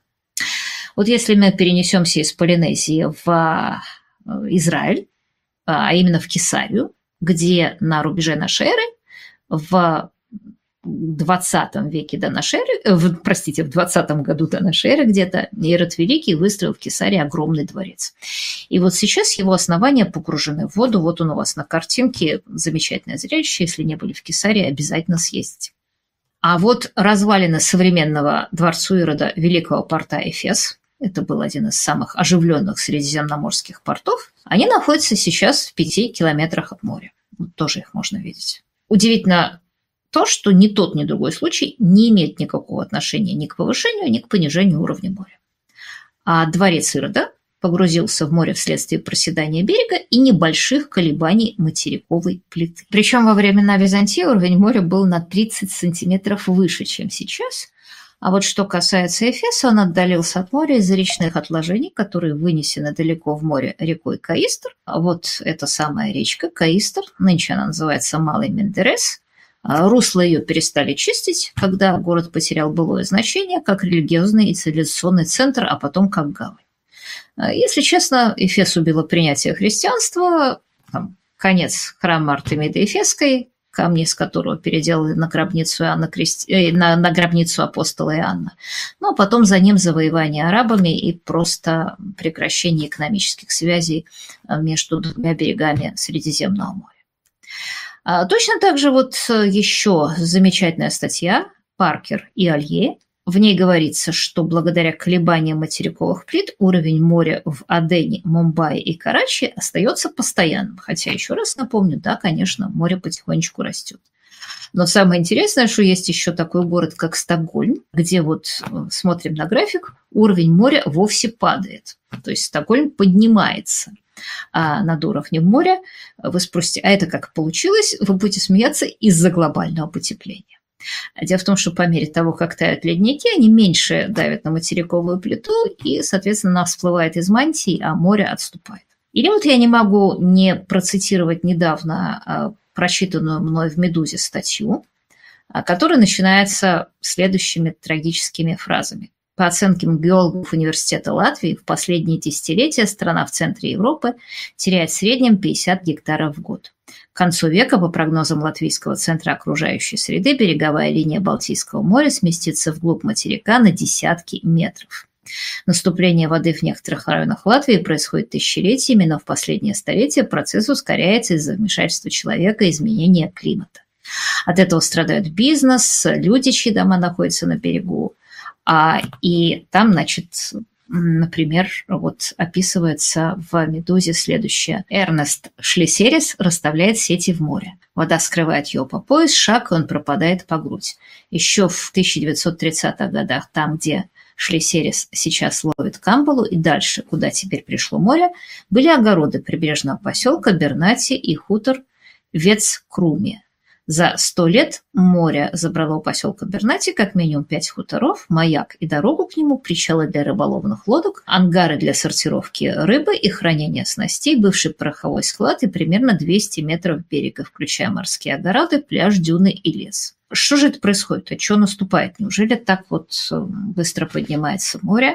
Вот если мы перенесемся из Полинезии в Израиль, а именно в Кесарию, где на рубеже нашей эры в 20 веке до нашей эры, в 20 году до нашей эры где-то Ирод Великий выстроил в Кесарии огромный дворец. И вот сейчас его основания погружены в воду. Вот он у вас на картинке. Замечательное зрелище. Если не были в Кесарии, обязательно съездите. А вот развалины современного дворцу Ирода Великого порта Эфес, это был один из самых оживленных средиземноморских портов, они находятся сейчас в 5 километрах от моря. Вот тоже их можно видеть. Удивительно то, что ни тот, ни другой случай не имеет никакого отношения ни к повышению, ни к понижению уровня моря. А дворец Ирода погрузился в море вследствие проседания берега и небольших колебаний материковой плиты. Причем во времена Византии уровень моря был на 30 сантиметров выше, чем сейчас. А вот что касается Эфеса, он отдалился от моря из-за речных отложений, которые вынесены далеко в море рекой Каистр. А вот эта самая речка Каистр, нынче она называется Малый Мендерес. Русло ее перестали чистить, когда город потерял былое значение как религиозный и цивилизационный центр, а потом как гавань. Если честно, Эфес убило принятие христианства, конец храма Артемиды Эфесской, камни с которого переделали на гробницу на гробницу апостола Иоанна. Но потом за ним завоевание арабами и просто прекращение экономических связей между двумя берегами Средиземного моря. Точно так же вот еще замечательная статья Паркер и Алье. В ней говорится, что благодаря колебаниям материковых плит уровень моря в Адене, Мумбаи и Карачи остается постоянным. Хотя, еще раз напомню, да, конечно, море потихонечку растет. Но самое интересное, что есть еще такой город, как Стокгольм, где вот смотрим на график, уровень моря вовсе падает. То есть Стокгольм поднимается над уровнем моря. Вы спросите, а это как получилось? Вы будете смеяться из-за глобального потепления. Дело в том, что по мере того, как тают ледники, они меньше давят на материковую плиту, и, соответственно, она всплывает из мантии, а море отступает. Или вот я не могу не процитировать недавно прочитанную мной в «Медузе» статью, которая начинается следующими трагическими фразами. По оценкам геологов Университета Латвии, в последние десятилетия страна в центре Европы теряет в среднем 50 гектаров в год. К концу века, по прогнозам Латвийского центра окружающей среды, береговая линия Балтийского моря сместится вглубь материка на десятки метров. Наступление воды в некоторых районах Латвии происходит тысячелетиями, но в последнее столетие процесс ускоряется из-за вмешательства человека и изменения климата. От этого страдает бизнес, люди, чьи дома находятся на берегу. И там, значит, например, вот описывается в «Медузе» следующее. Эрнест Шлисерис расставляет сети в море. Вода скрывает его по пояс, шаг, и он пропадает по грудь. Еще в 1930-х годах, там, где Шлисерис сейчас ловит камбалу, и дальше, куда теперь пришло море, были огороды прибрежного поселка Бернати и хутор Вецкруме. За 100 лет море забрало у поселка Бернати как минимум 5 хуторов, маяк и дорогу к нему, причалы для рыболовных лодок, ангары для сортировки рыбы и хранения снастей, бывший пороховой склад и примерно 200 метров берега, включая морские огороды, пляж, дюны и лес. Что же это происходит? А что наступает? Неужели так вот быстро поднимается море?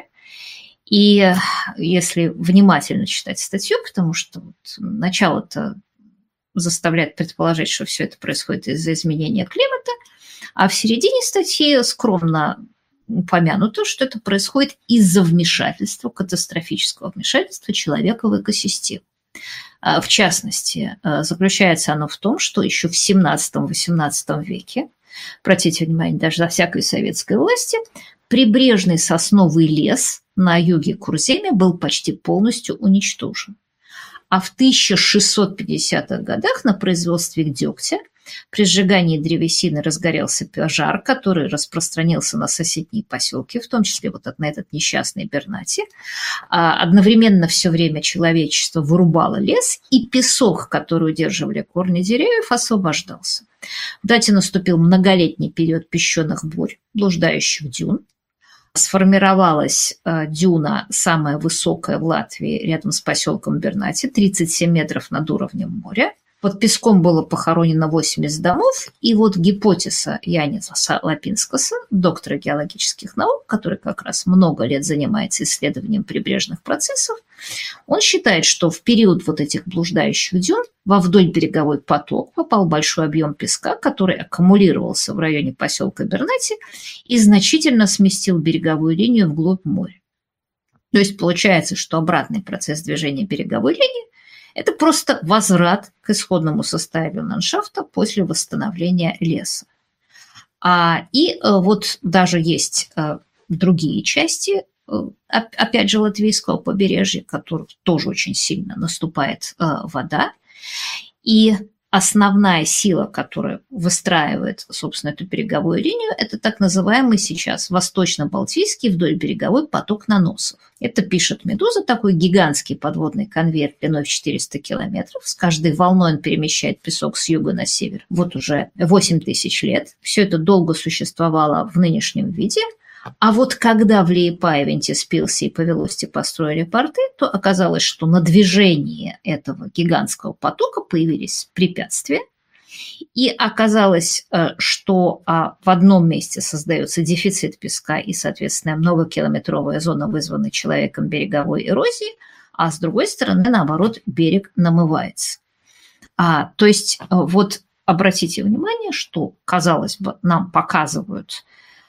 И если внимательно читать статью, потому что вот начало-то заставляет предположить, что все это происходит из-за изменения климата, а в середине статьи скромно упомянуто, что это происходит из-за вмешательства, катастрофического вмешательства человека в экосистему. В частности, заключается оно в том, что еще в 17-18 веке, обратите внимание, даже за всякой советской власти, прибрежный сосновый лес на юге Курземе был почти полностью уничтожен. А в 1650-х годах на производстве дегтя при сжигании древесины разгорелся пожар, который распространился на соседние поселки, в том числе вот на этот несчастный Бернати. Одновременно все время человечество вырубало лес, и песок, который удерживали корни деревьев, освобождался. В дате наступил многолетний период песчаных бурь, блуждающих дюн. Сформировалась дюна, самая высокая в Латвии, рядом с поселком Бернати, 37 метров над уровнем моря. Под песком было похоронено 80 домов, и вот гипотеза Яниса Лапинскаса, доктора геологических наук, который как раз много лет занимается исследованием прибрежных процессов, он считает, что в период вот этих блуждающих дюн во вдоль береговой поток попал большой объем песка, который аккумулировался в районе поселка Бернати и значительно сместил береговую линию вглубь моря. То есть получается, что обратный процесс движения береговой линии – это просто возврат к исходному состоянию ландшафта после восстановления леса. И вот даже есть другие части, опять же, латвийского побережья, в которых тоже очень сильно наступает вода. И основная сила, которая выстраивает, собственно, эту береговую линию, это так называемый сейчас восточно-балтийский вдоль береговой поток наносов. Это пишет «Медуза», такой гигантский подводный конвейер длиной в 400 километров. С каждой волной он перемещает песок с юга на север. Вот уже 8 тысяч лет. Все это долго существовало в нынешнем виде. А вот когда в Лиепае, Вентиспилсе и Павелосте построили порты, то оказалось, что на движение этого гигантского потока появились препятствия. И оказалось, что в одном месте создается дефицит песка и, соответственно, многокилометровая зона, вызванная человеком береговой эрозии, а с другой стороны, наоборот, берег намывается. То есть вот обратите внимание, что, казалось бы, нам показывают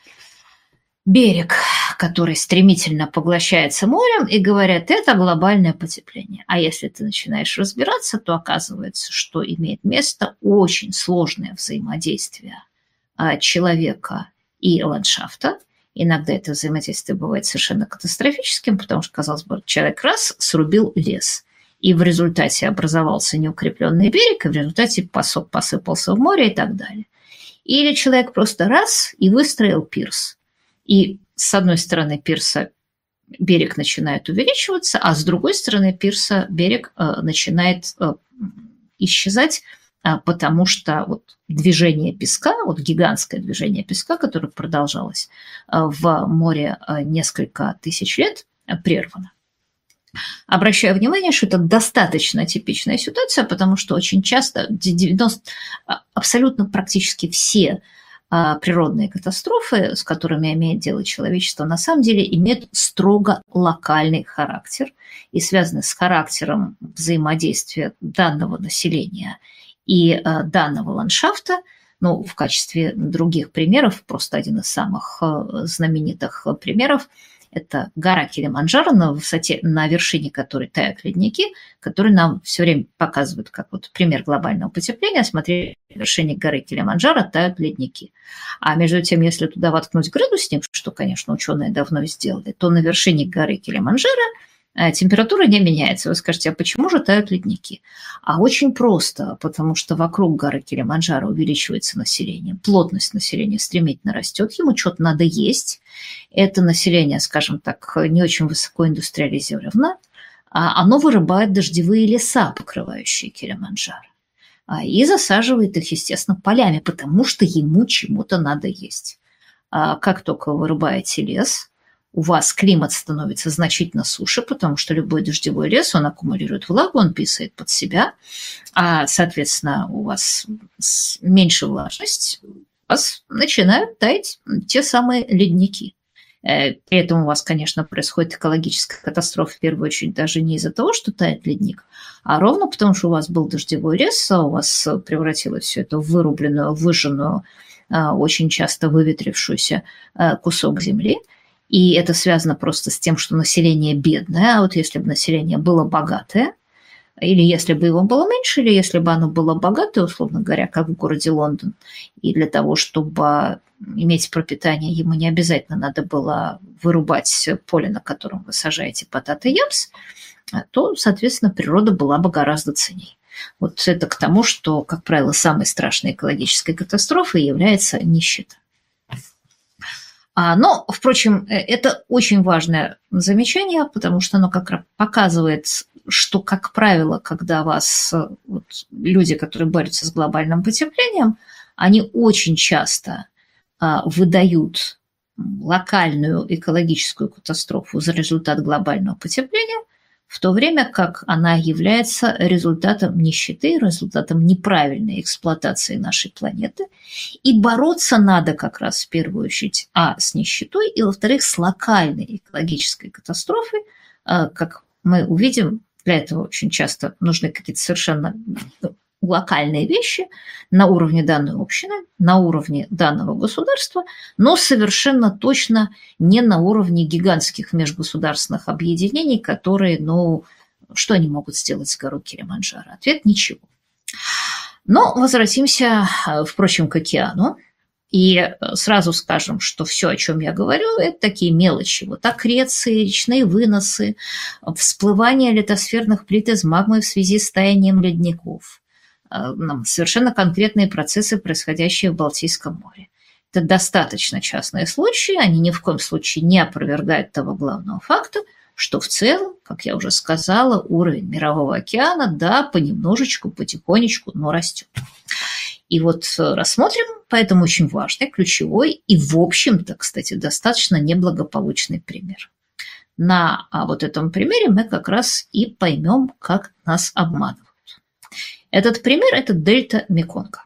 берег, который стремительно поглощается морем, и говорят, это глобальное потепление. А если ты начинаешь разбираться, то оказывается, что имеет место очень сложное взаимодействие человека и ландшафта. Иногда это взаимодействие бывает совершенно катастрофическим, потому что, казалось бы, человек раз срубил лес, и в результате образовался неукрепленный берег, и в результате песок посыпался в море и так далее. Или человек просто раз и выстроил пирс. И с одной стороны пирса берег начинает увеличиваться, а с другой стороны пирса берег начинает исчезать, потому что вот движение песка, вот гигантское движение песка, которое продолжалось в море несколько тысяч лет, прервано. Обращаю внимание, что это достаточно типичная ситуация, потому что очень часто, абсолютно практически все природные катастрофы, с которыми имеет дело человечество, на самом деле имеют строго локальный характер и связаны с характером взаимодействия данного населения и данного ландшафта. Ну, в качестве других примеров, просто один из самых знаменитых примеров, Это гора Килиманджаро, на вершине которой тают ледники, которые нам все время показывают как вот пример глобального потепления. Смотри, на вершине горы Килиманджаро тают ледники. А между тем, если туда воткнуть градусник, что, конечно, ученые давно сделали, то на вершине горы Килиманджаро температура не меняется. Вы скажете, а почему же тают ледники? А очень просто, потому что вокруг горы Килиманджаро увеличивается население, плотность населения стремительно растет, ему что-то надо есть. Это население, скажем так, не очень высоко индустриализировано, оно вырубает дождевые леса, покрывающие Килиманджаро, и засаживает их, естественно, полями, потому что ему чему-то надо есть. Как только вы вырубаете лес, у вас климат становится значительно суше, потому что любой дождевой лес, он аккумулирует влагу, он писает под себя, а, соответственно, у вас меньше влажность, у вас начинают таять те самые ледники. При этом у вас, конечно, происходит экологическая катастрофа, в первую очередь, даже не из-за того, что тает ледник, а ровно потому, что у вас был дождевой лес, а у вас превратилось все это в вырубленную, выжженную, очень часто выветрившуюся кусок земли. И это связано просто с тем, что население бедное, а вот если бы население было богатое, или если бы его было меньше, или если бы оно было богатое, условно говоря, как в городе Лондон, и для того, чтобы иметь пропитание, ему не обязательно надо было вырубать поле, на котором вы сажаете potato yams, то, соответственно, природа была бы гораздо ценнее. Вот это к тому, что, как правило, самой страшной экологической катастрофой является нищета. Но, впрочем, это очень важное замечание, потому что оно как раз показывает, что, как правило, когда вас люди, которые борются с глобальным потеплением, они очень часто выдают локальную экологическую катастрофу за результат глобального потепления, в то время как она является результатом нищеты, результатом неправильной эксплуатации нашей планеты. И бороться надо как раз в первую очередь с нищетой, и, во-вторых, с локальной экологической катастрофой. Как мы увидим, для этого очень часто нужны какие-то совершенно локальные вещи на уровне данной общины, на уровне данного государства, но совершенно точно не на уровне гигантских межгосударственных объединений, которые, что они могут сделать с горой Килиманджаро? Ответ – ничего. Но возвратимся, впрочем, к океану. И сразу скажем, что все, о чем я говорю, это такие мелочи. Вот аккреции, речные выносы, всплывание литосферных плит из магмы в связи с таянием ледников, совершенно конкретные процессы, происходящие в Балтийском море. Это достаточно частные случаи, они ни в коем случае не опровергают того главного факта, что в целом, как я уже сказала, уровень Мирового океана, да, понемножечку, потихонечку, но растет. И вот рассмотрим поэтому очень важный, ключевой и, в общем-то, кстати, достаточно неблагополучный пример. На вот этом примере мы как раз и поймем, как нас обманывают. Этот пример – это дельта Меконга.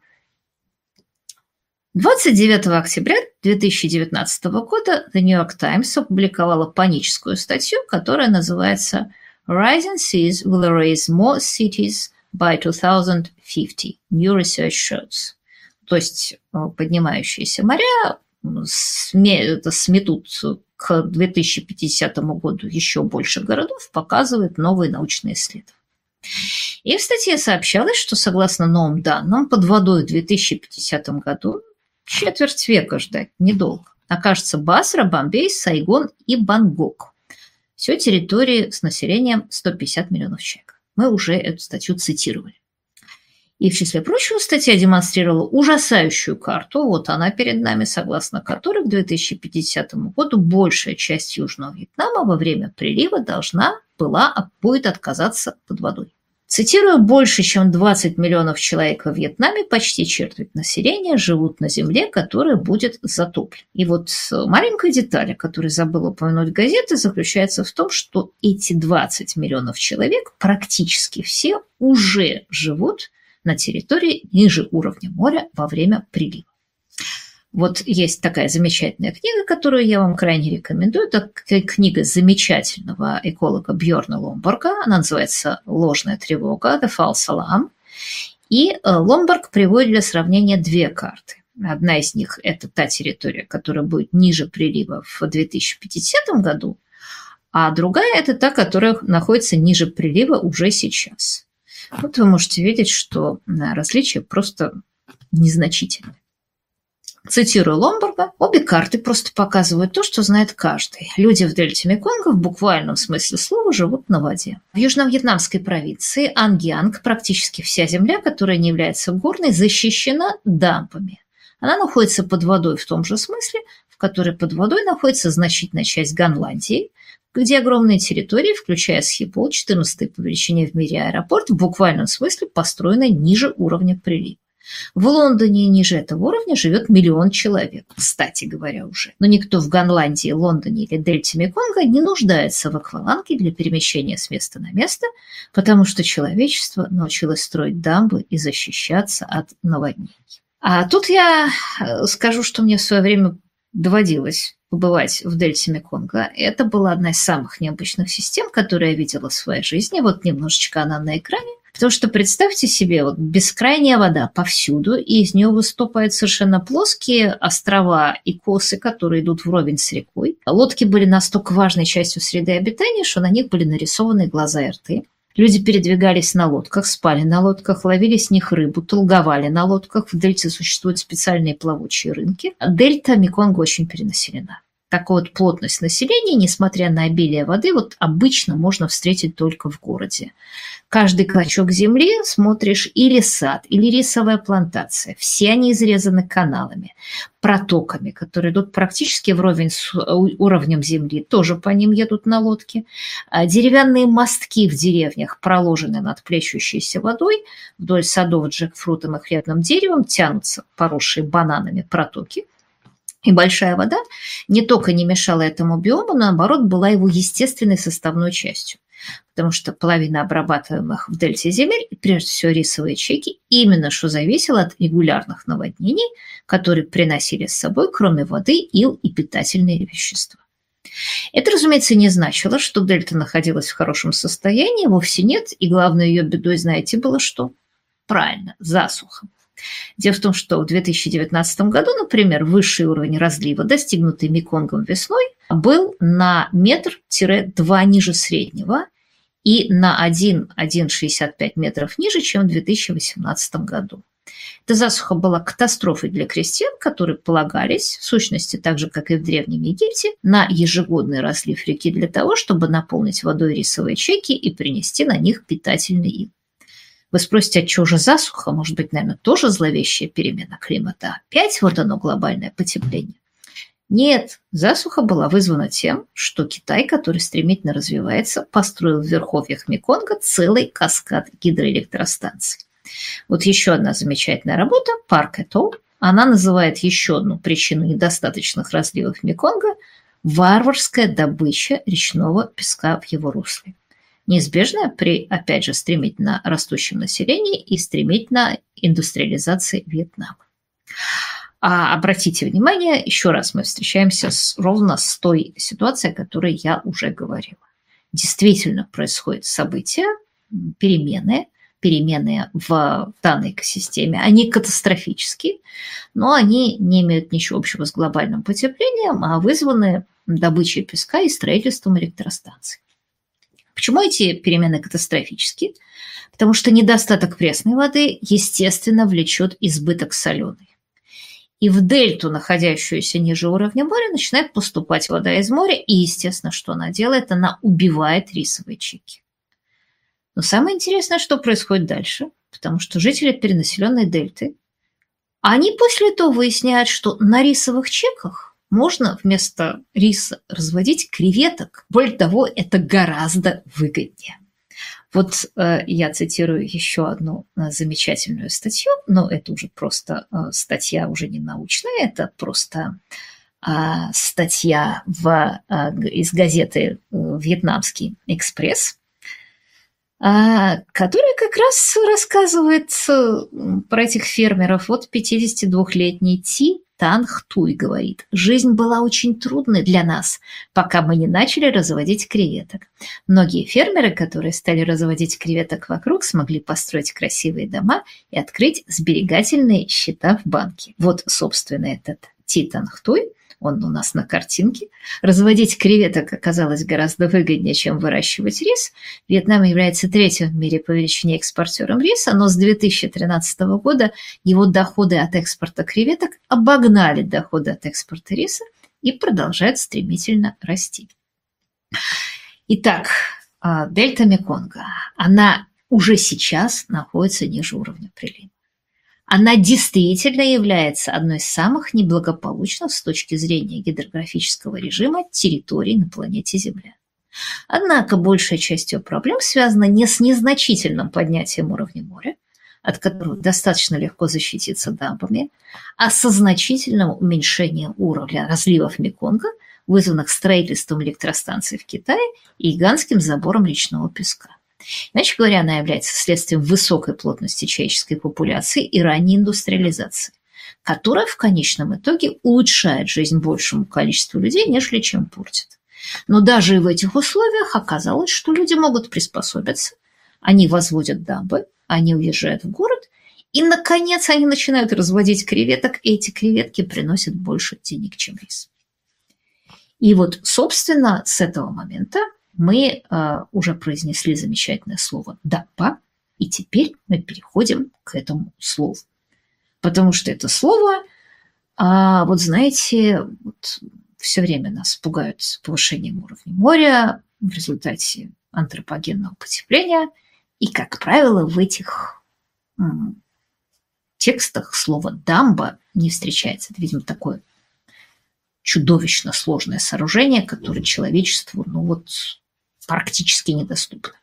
29 октября 2019 года The New York Times опубликовала паническую статью, которая называется «Rising seas will erase more cities by 2050. New research shows». То есть поднимающиеся моря сметут к 2050 году еще больше городов, показывают новые научные исследования. И в статье сообщалось, что согласно новым данным, под водой в 2050 году четверть века ждать недолго. Окажется Басра, Бомбей, Сайгон и Бангкок. Все территории с населением 150 миллионов человек. Мы уже эту статью цитировали. И, в числе прочего, статья демонстрировала ужасающую карту, вот она перед нами, согласно которой к 2050 году большая часть Южного Вьетнама во время прилива будет отказаться под водой. Цитирую, больше чем 20 миллионов человек во Вьетнаме, почти четверть населения, живут на земле, которая будет затоплена. И вот маленькая деталь, которую забыла упомянуть газеты, заключается в том, что эти 20 миллионов человек практически все уже живут на территории ниже уровня моря во время прилива. Вот есть такая замечательная книга, которую я вам крайне рекомендую. Это книга замечательного эколога Бьорна Ломборга. Она называется «Ложная тревога» – «The False Alarm». И Ломборг приводит для сравнения две карты. Одна из них – это та территория, которая будет ниже прилива в 2050 году, а другая – это та, которая находится ниже прилива уже сейчас. Вот вы можете видеть, что различия просто незначительны. Цитирую Ломбарда: «Обе карты просто показывают то, что знает каждый. Люди в дельте Меконга в буквальном смысле слова живут на воде. В южно-вьетнамской провинции Ангьянг практически вся земля, которая не является горной, защищена дамбами. Она находится под водой в том же смысле, в которой под водой находится значительная часть Гонландии, где огромные территории, включая Схипол, 14-й по величине в мире аэропорт, в буквальном смысле построены ниже уровня прилива. В Лондоне ниже этого уровня живет 1 миллион человек, кстати говоря, уже. Но никто в Гонландии, Лондоне или дельте Меконга не нуждается в акваланге для перемещения с места на место, потому что человечество научилось строить дамбы и защищаться от наводнений». А тут я скажу, что мне в свое время доводилось побывать в дельте Меконга. Это была одна из самых необычных систем, которые я видела в своей жизни. Вот немножечко она на экране. Потому что представьте себе, вот бескрайняя вода повсюду, и из нее выступают совершенно плоские острова и косы, которые идут вровень с рекой. Лодки были настолько важной частью среды обитания, что на них были нарисованы глаза и рты. Люди передвигались на лодках, спали на лодках, ловили с них рыбу, торговали на лодках. В дельте существуют специальные плавучие рынки. Дельта Меконга очень перенаселена. Такую вот плотность населения, несмотря на обилие воды, вот обычно можно встретить только в городе. Каждый клочок земли смотришь или сад, или рисовая плантация. Все они изрезаны каналами, протоками, которые идут практически вровень с уровнем земли, тоже по ним едут на лодке. Деревянные мостки в деревнях проложены над плещущейся водой. Вдоль садов джекфрутом и хлебным деревом тянутся поросшие бананами протоки. И большая вода не только не мешала этому биому, но наоборот была его естественной составной частью. Потому что половина обрабатываемых в дельте земель, и прежде всего рисовые чеки, именно что зависело от регулярных наводнений, которые приносили с собой, кроме воды, ил и питательные вещества. Это, разумеется, не значило, что дельта находилась в хорошем состоянии, вовсе нет, и главной ее бедой, знаете, было что? Правильно, засуха. Дело в том, что в 2019 году, например, высший уровень разлива, достигнутый Меконгом весной, был на 1–2 ниже среднего и на 1–1,65 метров ниже, чем в 2018 году. Эта засуха была катастрофой для крестьян, которые полагались, в сущности, так же, как и в Древнем Египте, на ежегодный разлив реки для того, чтобы наполнить водой рисовые чеки и принести на них питательный ил. Вы спросите, от чего же засуха? Может быть, наверное, тоже зловещая перемена климата? Опять вот оно, глобальное потепление? Нет, засуха была вызвана тем, что Китай, который стремительно развивается, построил в верховьях Меконга целый каскад гидроэлектростанций. Вот еще одна замечательная работа, Парк et al. Она называет еще одну причину недостаточных разливов Меконга – варварская добыча речного песка в его русле. Неизбежная при, опять же, стремительно растущем населении и стремительно индустриализации Вьетнама. А обратите внимание, еще раз мы встречаемся ровно с той ситуацией, о которой я уже говорила. Действительно происходят события, перемены в данной экосистеме. Они катастрофические, но они не имеют ничего общего с глобальным потеплением, а вызваны добычей песка и строительством электростанций. Почему эти перемены катастрофические? Потому что недостаток пресной воды, естественно, влечет избыток соленой. И в дельту, находящуюся ниже уровня моря, начинает поступать вода из моря, и, естественно, что она делает? Она убивает рисовые чеки. Но самое интересное, что происходит дальше, потому что жители перенаселенной дельты, они после этого выясняют, что на рисовых чеках можно вместо риса разводить креветок. Более того, это гораздо выгоднее. Вот я цитирую еще одну замечательную статью, но это уже просто статья уже не научная, это просто статья из газеты «Вьетнамский экспресс», которая как раз рассказывает про этих фермеров. Вот 52-летний Ти Танх Туй говорит: «Жизнь была очень трудной для нас, пока мы не начали разводить креветок. Многие фермеры, которые стали разводить креветок вокруг, смогли построить красивые дома и открыть сберегательные счета в банке». Вот, собственно, этот Ти Танх Туй он у нас на картинке. Разводить креветок оказалось гораздо выгоднее, чем выращивать рис. Вьетнам является третьим в мире по величине экспортером риса, но с 2013 года его доходы от экспорта креветок обогнали доходы от экспорта риса и продолжают стремительно расти. Итак, дельта Меконга, она уже сейчас находится ниже уровня прилива. Она действительно является одной из самых неблагополучных с точки зрения гидрографического режима территорий на планете Земля. Однако большая часть ее проблем связана не с незначительным поднятием уровня моря, от которого достаточно легко защититься дамбами, а со значительным уменьшением уровня разливов Меконга, вызванных строительством электростанций в Китае и гигантским забором речного песка. Иначе говоря, она является следствием высокой плотности человеческой популяции и ранней индустриализации, которая в конечном итоге улучшает жизнь большему количеству людей, нежели чем портит. Но даже и в этих условиях оказалось, что люди могут приспособиться. Они возводят дамбы, они уезжают в город, и, наконец, они начинают разводить креветок, и эти креветки приносят больше денег, чем рис. И вот, собственно, с этого момента мы уже произнесли замечательное слово «дамба», и теперь мы переходим к этому слову. Потому что это слово, вот знаете, вот все время нас пугают повышением уровня моря в результате антропогенного потепления, и, как правило, в этих текстах слово «дамба» не встречается. Это, видимо, такое чудовищно сложное сооружение, которое человечеству, практически недоступно.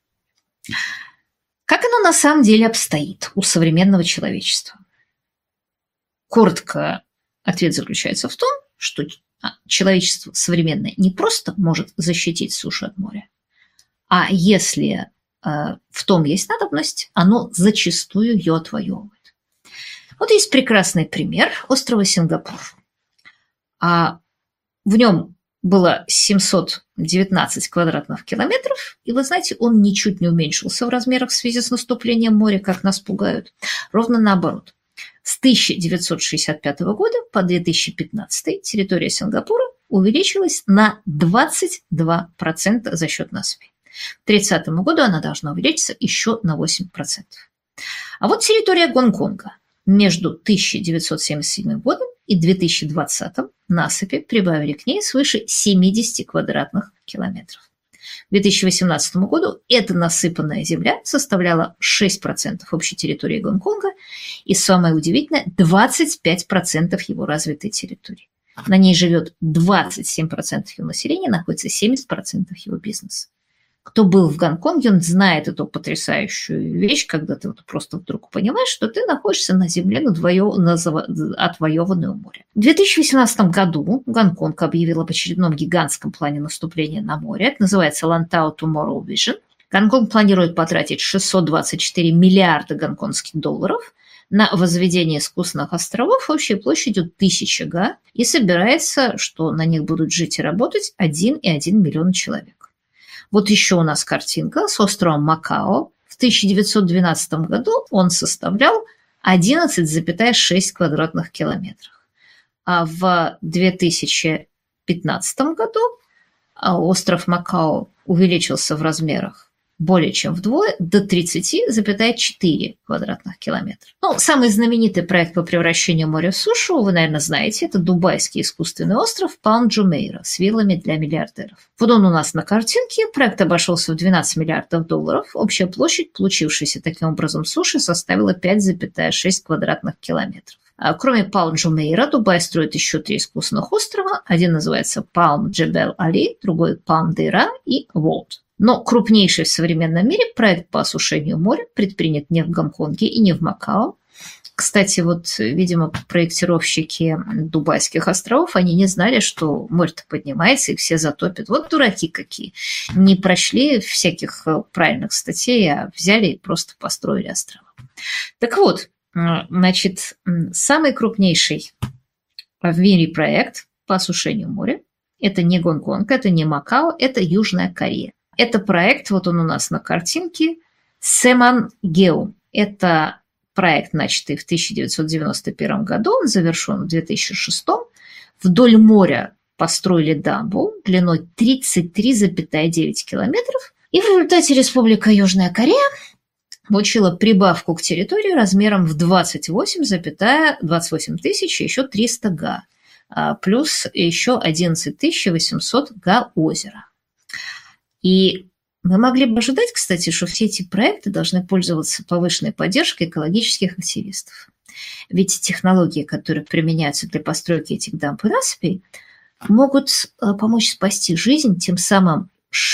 Как оно на самом деле обстоит у современного человечества? Коротко, ответ заключается в том, что человечество современное не просто может защитить сушу от моря, а если в том есть надобность, оно зачастую ее отвоевывает. Вот есть прекрасный пример острова Сингапур. В нем было 719 квадратных километров, и, вы знаете, он ничуть не уменьшился в размерах в связи с наступлением моря, как нас пугают. Ровно наоборот. С 1965 года по 2015 территория Сингапура увеличилась на 22% за счет насыпи. К 2030 году она должна увеличиться еще на 8%. А вот территория Гонконга. Между 1977 годом и 2020 насыпи прибавили к ней свыше 70 квадратных километров. К 2018 году эта насыпанная земля составляла 6% общей территории Гонконга и, самое удивительное, 25% его развитой территории. На ней живет 27% его населения, находится 70% его бизнеса. Кто был в Гонконге, он знает эту потрясающую вещь, когда ты просто вдруг понимаешь, что ты находишься на земле, отвоеванной у моря. В 2018 году Гонконг объявил об очередном гигантском плане наступления на море. Это называется Lantau Tomorrow Vision. Гонконг планирует потратить 624 миллиарда гонконгских долларов на возведение искусственных островов общей площадью 1000 га и собирается, что на них будут жить и работать 1,1 миллиона человек. Вот еще у нас картинка с островом Макао. В 1912 году он составлял 11,6 квадратных километров. А в 2015 году остров Макао увеличился в размерах более чем вдвое, до 30,4 квадратных километра. Самый знаменитый проект по превращению моря в сушу, вы, наверное, знаете, это дубайский искусственный остров Палм Джумейра с виллами для миллиардеров. Вот он у нас на картинке. Проект обошелся в 12 миллиардов долларов. Общая площадь, получившаяся таким образом суши, составила 5,6 квадратных километров. Кроме Палм Джумейра, Дубай строит еще 3 искусственных острова. Один называется Палм Джебел Али, другой Палм Дейра и Волт. Но крупнейший в современном мире проект по осушению моря предпринят не в Гонконге и не в Макао. Кстати, видимо, проектировщики Дубайских островов, они не знали, что море-то поднимается и все затопят. Вот дураки какие. Не прочли всяких правильных статей, а взяли и просто построили острова. Так вот, самый крупнейший в мире проект по осушению моря – это не Гонконг, это не Макао, это Южная Корея. Это проект, вот он у нас на картинке, Сэмангеум. Это проект, начатый в 1991 году, он завершен в 2006. вдоль моря построили дамбу длиной 33,9 километров, и в результате Республика Южная Корея получила прибавку к территории размером в 28 тысяч еще 300 га, плюс еще 11 800 га озера. И мы могли бы ожидать, кстати, что все эти проекты должны пользоваться повышенной поддержкой экологических активистов. Ведь технологии, которые применяются для постройки этих дамб и насыпей, могут помочь спасти жизнь тем самым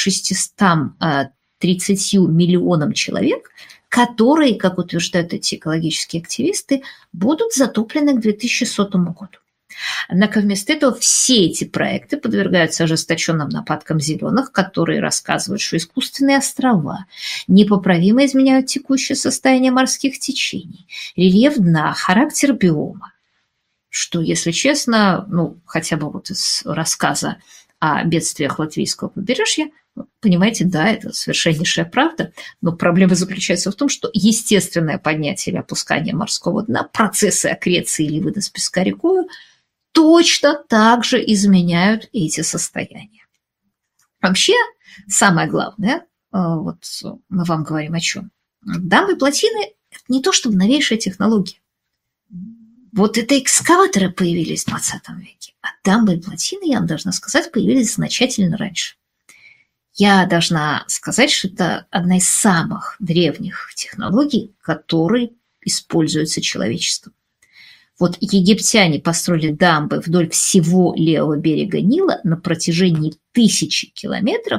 630 миллионам человек, которые, как утверждают эти экологические активисты, будут затоплены к 2100 году. Однако вместо этого все эти проекты подвергаются ожесточенным нападкам зеленых, которые рассказывают, что искусственные острова непоправимо изменяют текущее состояние морских течений, рельеф дна, характер биома. Что, если честно, хотя бы вот из рассказа о бедствиях Латвийского побережья, понимаете, да, это совершеннейшая правда, но проблема заключается в том, что естественное поднятие или опускание морского дна, процессы аккреции или вывода с песка рекою точно так же изменяют эти состояния. Вообще, самое главное, вот мы вам говорим о чем. Дамбы и плотины – это не то чтобы новейшая технология. Вот это экскаваторы появились в 20 веке, а дамбы и плотины, я вам должна сказать, появились значительно раньше. Я должна сказать, что это одна из самых древних технологий, которые используются человечеством. Вот египтяне построили дамбы вдоль всего левого берега Нила на протяжении 1000 километров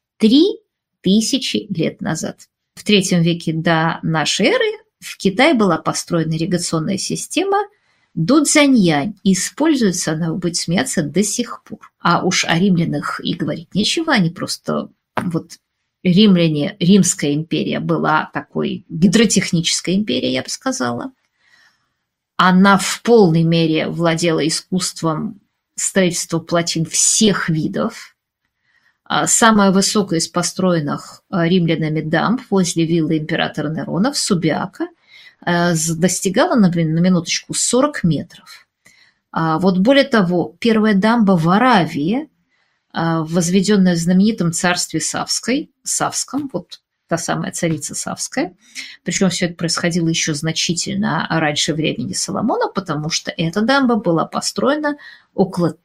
3000 лет назад. В III веке до нашей эры в Китае была построена ирригационная система Дуцзяньянь, и используется она, вы будете смеяться, до сих пор. А уж о римлянах и говорить нечего, они просто... Вот римляне, Римская империя была такой гидротехнической империей, я бы сказала. Она в полной мере владела искусством строительства плотин всех видов. Самая высокая из построенных римлянами дамб возле виллы императора Нерона в Субиако достигала, например, на минуточку 40 метров. Вот более того, первая дамба в Аравии, возведенная в знаменитом царстве Савском, вот та самая царица Савская, причем все это происходило еще значительно раньше времени Соломона, потому что эта дамба была построена около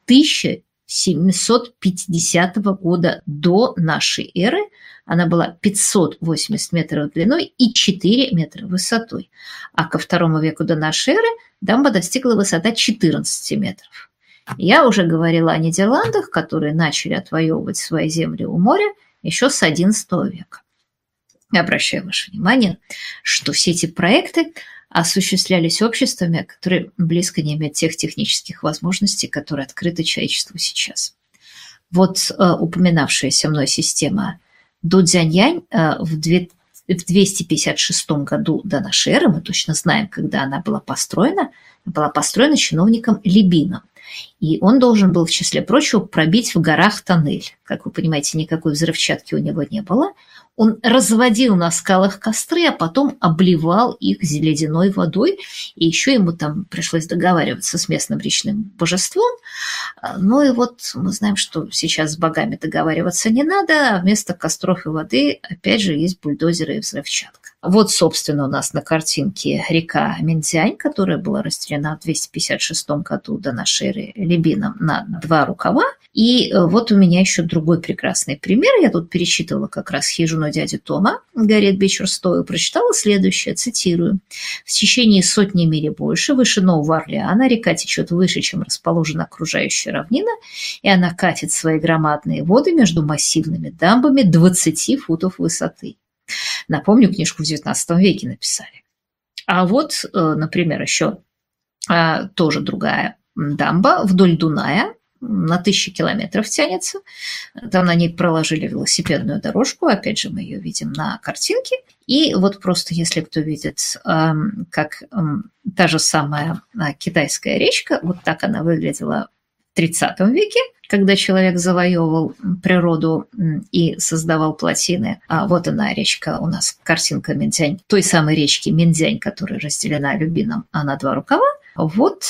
1750 года до нашей эры. Она была 580 метров длиной и 4 метра высотой. А ко II веку до нашей эры дамба достигла высоты 14 метров. Я уже говорила о Нидерландах, которые начали отвоевывать свои земли у моря еще с XI века. Я обращаю ваше внимание, что все эти проекты осуществлялись обществами, которые близко не имеют тех технических возможностей, которые открыты человечеству сейчас. Вот упоминавшаяся мной система Дуцзяньянь в 256 году до нашей эры, мы точно знаем, когда она была построена чиновником Либином. И он должен был, в числе прочего, пробить в горах тоннель. Как вы понимаете, никакой взрывчатки у него не было. Он разводил на скалах костры, а потом обливал их ледяной водой. И еще ему там пришлось договариваться с местным речным божеством. Ну и вот мы знаем, что сейчас с богами договариваться не надо, а вместо костров и воды опять же есть бульдозеры и взрывчатка. Вот, собственно, у нас на картинке река Минцзянь, которая была расстреляна в 256 году до нашей эры Либином на 2 рукава. И вот у меня еще другой прекрасный пример. Я тут перечитывала как раз «Хижину дяди Тома» Гарриет Бичер Стоу и прочитала следующее, цитирую. «В течение сотни миль больше, выше Нового Орлеана, река течет выше, чем расположена окружающая равнина, и она катит свои громадные воды между массивными дамбами 20 футов высоты». Напомню, книжку в XIX веке написали. А вот, например, еще тоже другая дамба вдоль Дуная, на 1000 километров тянется. Там на ней проложили велосипедную дорожку. Опять же, мы ее видим на картинке. И вот просто, если кто видит, как та же самая китайская речка, вот так она выглядела в 30 веке, когда человек завоевывал природу и создавал плотины. А вот она, речка у нас, картинка Минцзянь, той самой речки Минцзянь, которая разделена Либином на 2 рукава. Вот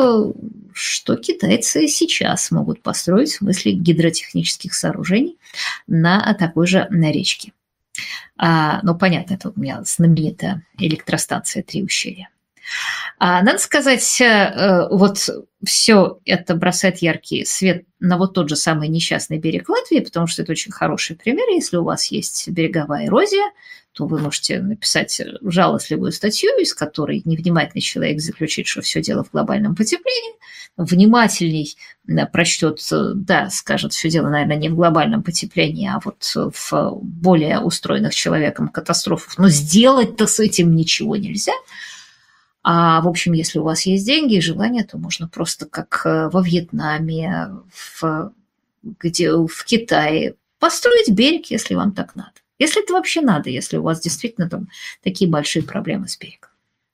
что китайцы сейчас могут построить в смысле гидротехнических сооружений на такой же на речке. Ну, понятно, это у меня знаменитая электростанция «Три ущелья». Надо сказать, вот все это бросает яркий свет на вот тот же самый несчастный берег Латвии, потому что это очень хороший пример. Если у вас есть береговая эрозия, то вы можете написать жалостливую статью, из которой невнимательный человек заключит, что все дело в глобальном потеплении, внимательней прочтет, да, скажет, все дело, наверное, не в глобальном потеплении, а вот в более устроенных человеком катастрофах. Но сделать-то с этим ничего нельзя. В общем, если у вас есть деньги и желание, то можно просто как во Вьетнаме, в Китае построить берег, если вам так надо. Если это вообще надо, если у вас действительно там такие большие проблемы с берегом.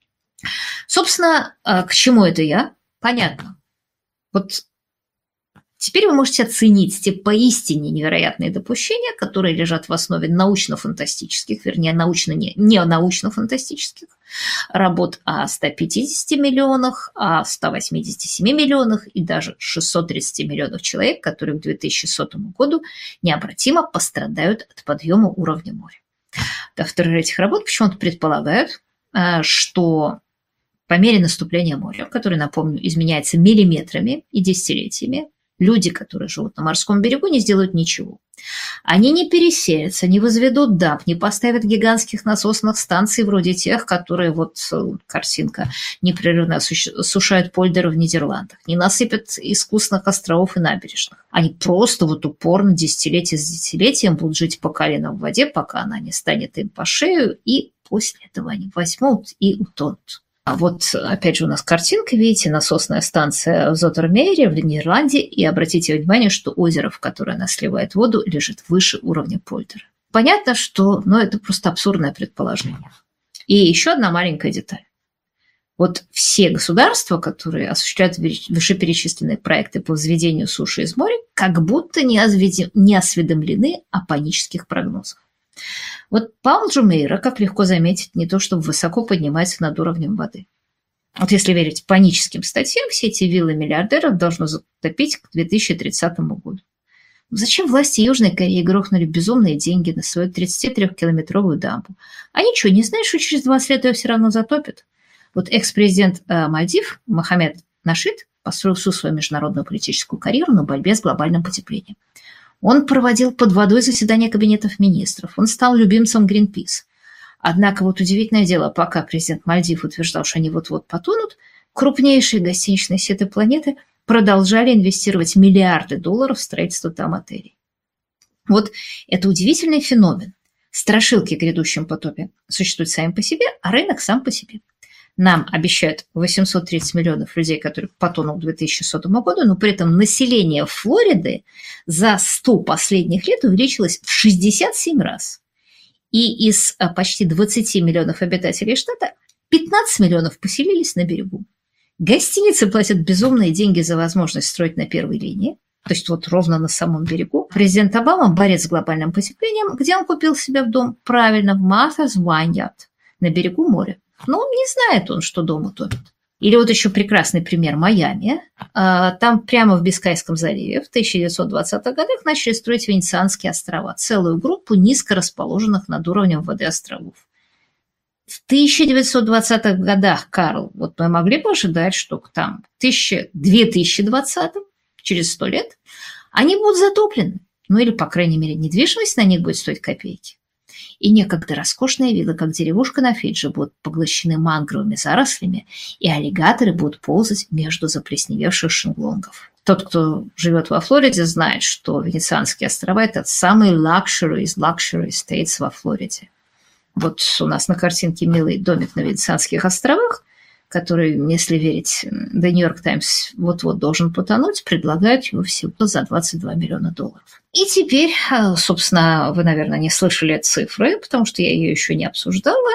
Собственно, к чему это я? Понятно. Вот теперь вы можете оценить те поистине невероятные допущения, которые лежат в основе научно-фантастических, вернее, не научно-фантастических работ о 150 миллионах, о 187 миллионах и даже 630 миллионов человек, которые к 2100 году необратимо пострадают от подъема уровня моря. Авторы этих работ почему-то предполагают, что по мере наступления моря, которое, напомню, изменяется миллиметрами и десятилетиями, люди, которые живут на морском берегу, не сделают ничего. Они не переселятся, не возведут дамб, не поставят гигантских насосных станций вроде тех, которые, вот картинка, непрерывно осушают польдеры в Нидерландах, не насыпят искусных островов и набережных. Они просто вот упорно десятилетие с десятилетием будут жить по колено в воде, пока она не станет им по шею, и после этого они возьмут и утонут. Вот опять же у нас картинка, видите, насосная станция в Зотермейре в Нидерланде, и обратите внимание, что озеро, в которое она сливает воду, лежит выше уровня польдера. Понятно, что это просто абсурдное предположение. И еще одна маленькая деталь. Вот все государства, которые осуществляют вышеперечисленные проекты по взведению суши из моря, как будто не осведомлены о панических прогнозах. Вот Паул Джумейра, как легко заметить, не то чтобы высоко поднимается над уровнем воды. Вот если верить паническим статьям, все эти виллы миллиардеров должно затопить к 2030 году. Зачем власти Южной Кореи грохнули безумные деньги на свою 33-километровую дамбу? Они что, не знают, что через 20 лет ее все равно затопят? Вот экс-президент Мальдив Мохаммед Нашид построил всю свою международную политическую карьеру на борьбе с глобальным потеплением. Он проводил под водой заседания кабинетов министров. Он стал любимцем Greenpeace. Однако вот удивительное дело, пока президент Мальдив утверждал, что они вот-вот потонут, крупнейшие гостиничные сети планеты продолжали инвестировать миллиарды долларов в строительство там отелей. Вот это удивительный феномен. Страшилки о грядущем потопе существуют сами по себе, а рынок сам по себе. Нам обещают 830 миллионов людей, которые потонут к 2100 году, но при этом население Флориды за 100 последних лет увеличилось в 67 раз. И из почти 20 миллионов обитателей штата 15 миллионов поселились на берегу. Гостиницы платят безумные деньги за возможность строить на первой линии, то есть вот ровно на самом берегу. Президент Обама – борец с глобальным потеплением, где он купил себе в дом, правильно, в Martha's Vineyard, на берегу моря. Но не знает он, что дом утопит. Или вот еще прекрасный пример Майами. Там прямо в Бискайском заливе в 1920-х годах начали строить Венецианские острова, целую группу низко расположенных над уровнем воды островов. В 1920-х годах, Карл, вот мы могли бы ожидать, что там в 2020-м, через 100 лет, они будут затоплены. Или, по крайней мере, недвижимость на них будет стоить копейки. И некогда роскошные виллы, как деревушка на Фиджи, будут поглощены мангровыми зарослями, и аллигаторы будут ползать между заплесневевших шезлонгов. Тот, кто живет во Флориде, знает, что Венецианские острова – это самый luxury из luxury states во Флориде. Вот у нас на картинке милый домик на Венецианских островах, который, если верить The New York Times, вот-вот должен потонуть, предлагают его всего за 22 миллиона долларов. И теперь, собственно, вы, наверное, не слышали цифры, потому что я ее еще не обсуждала.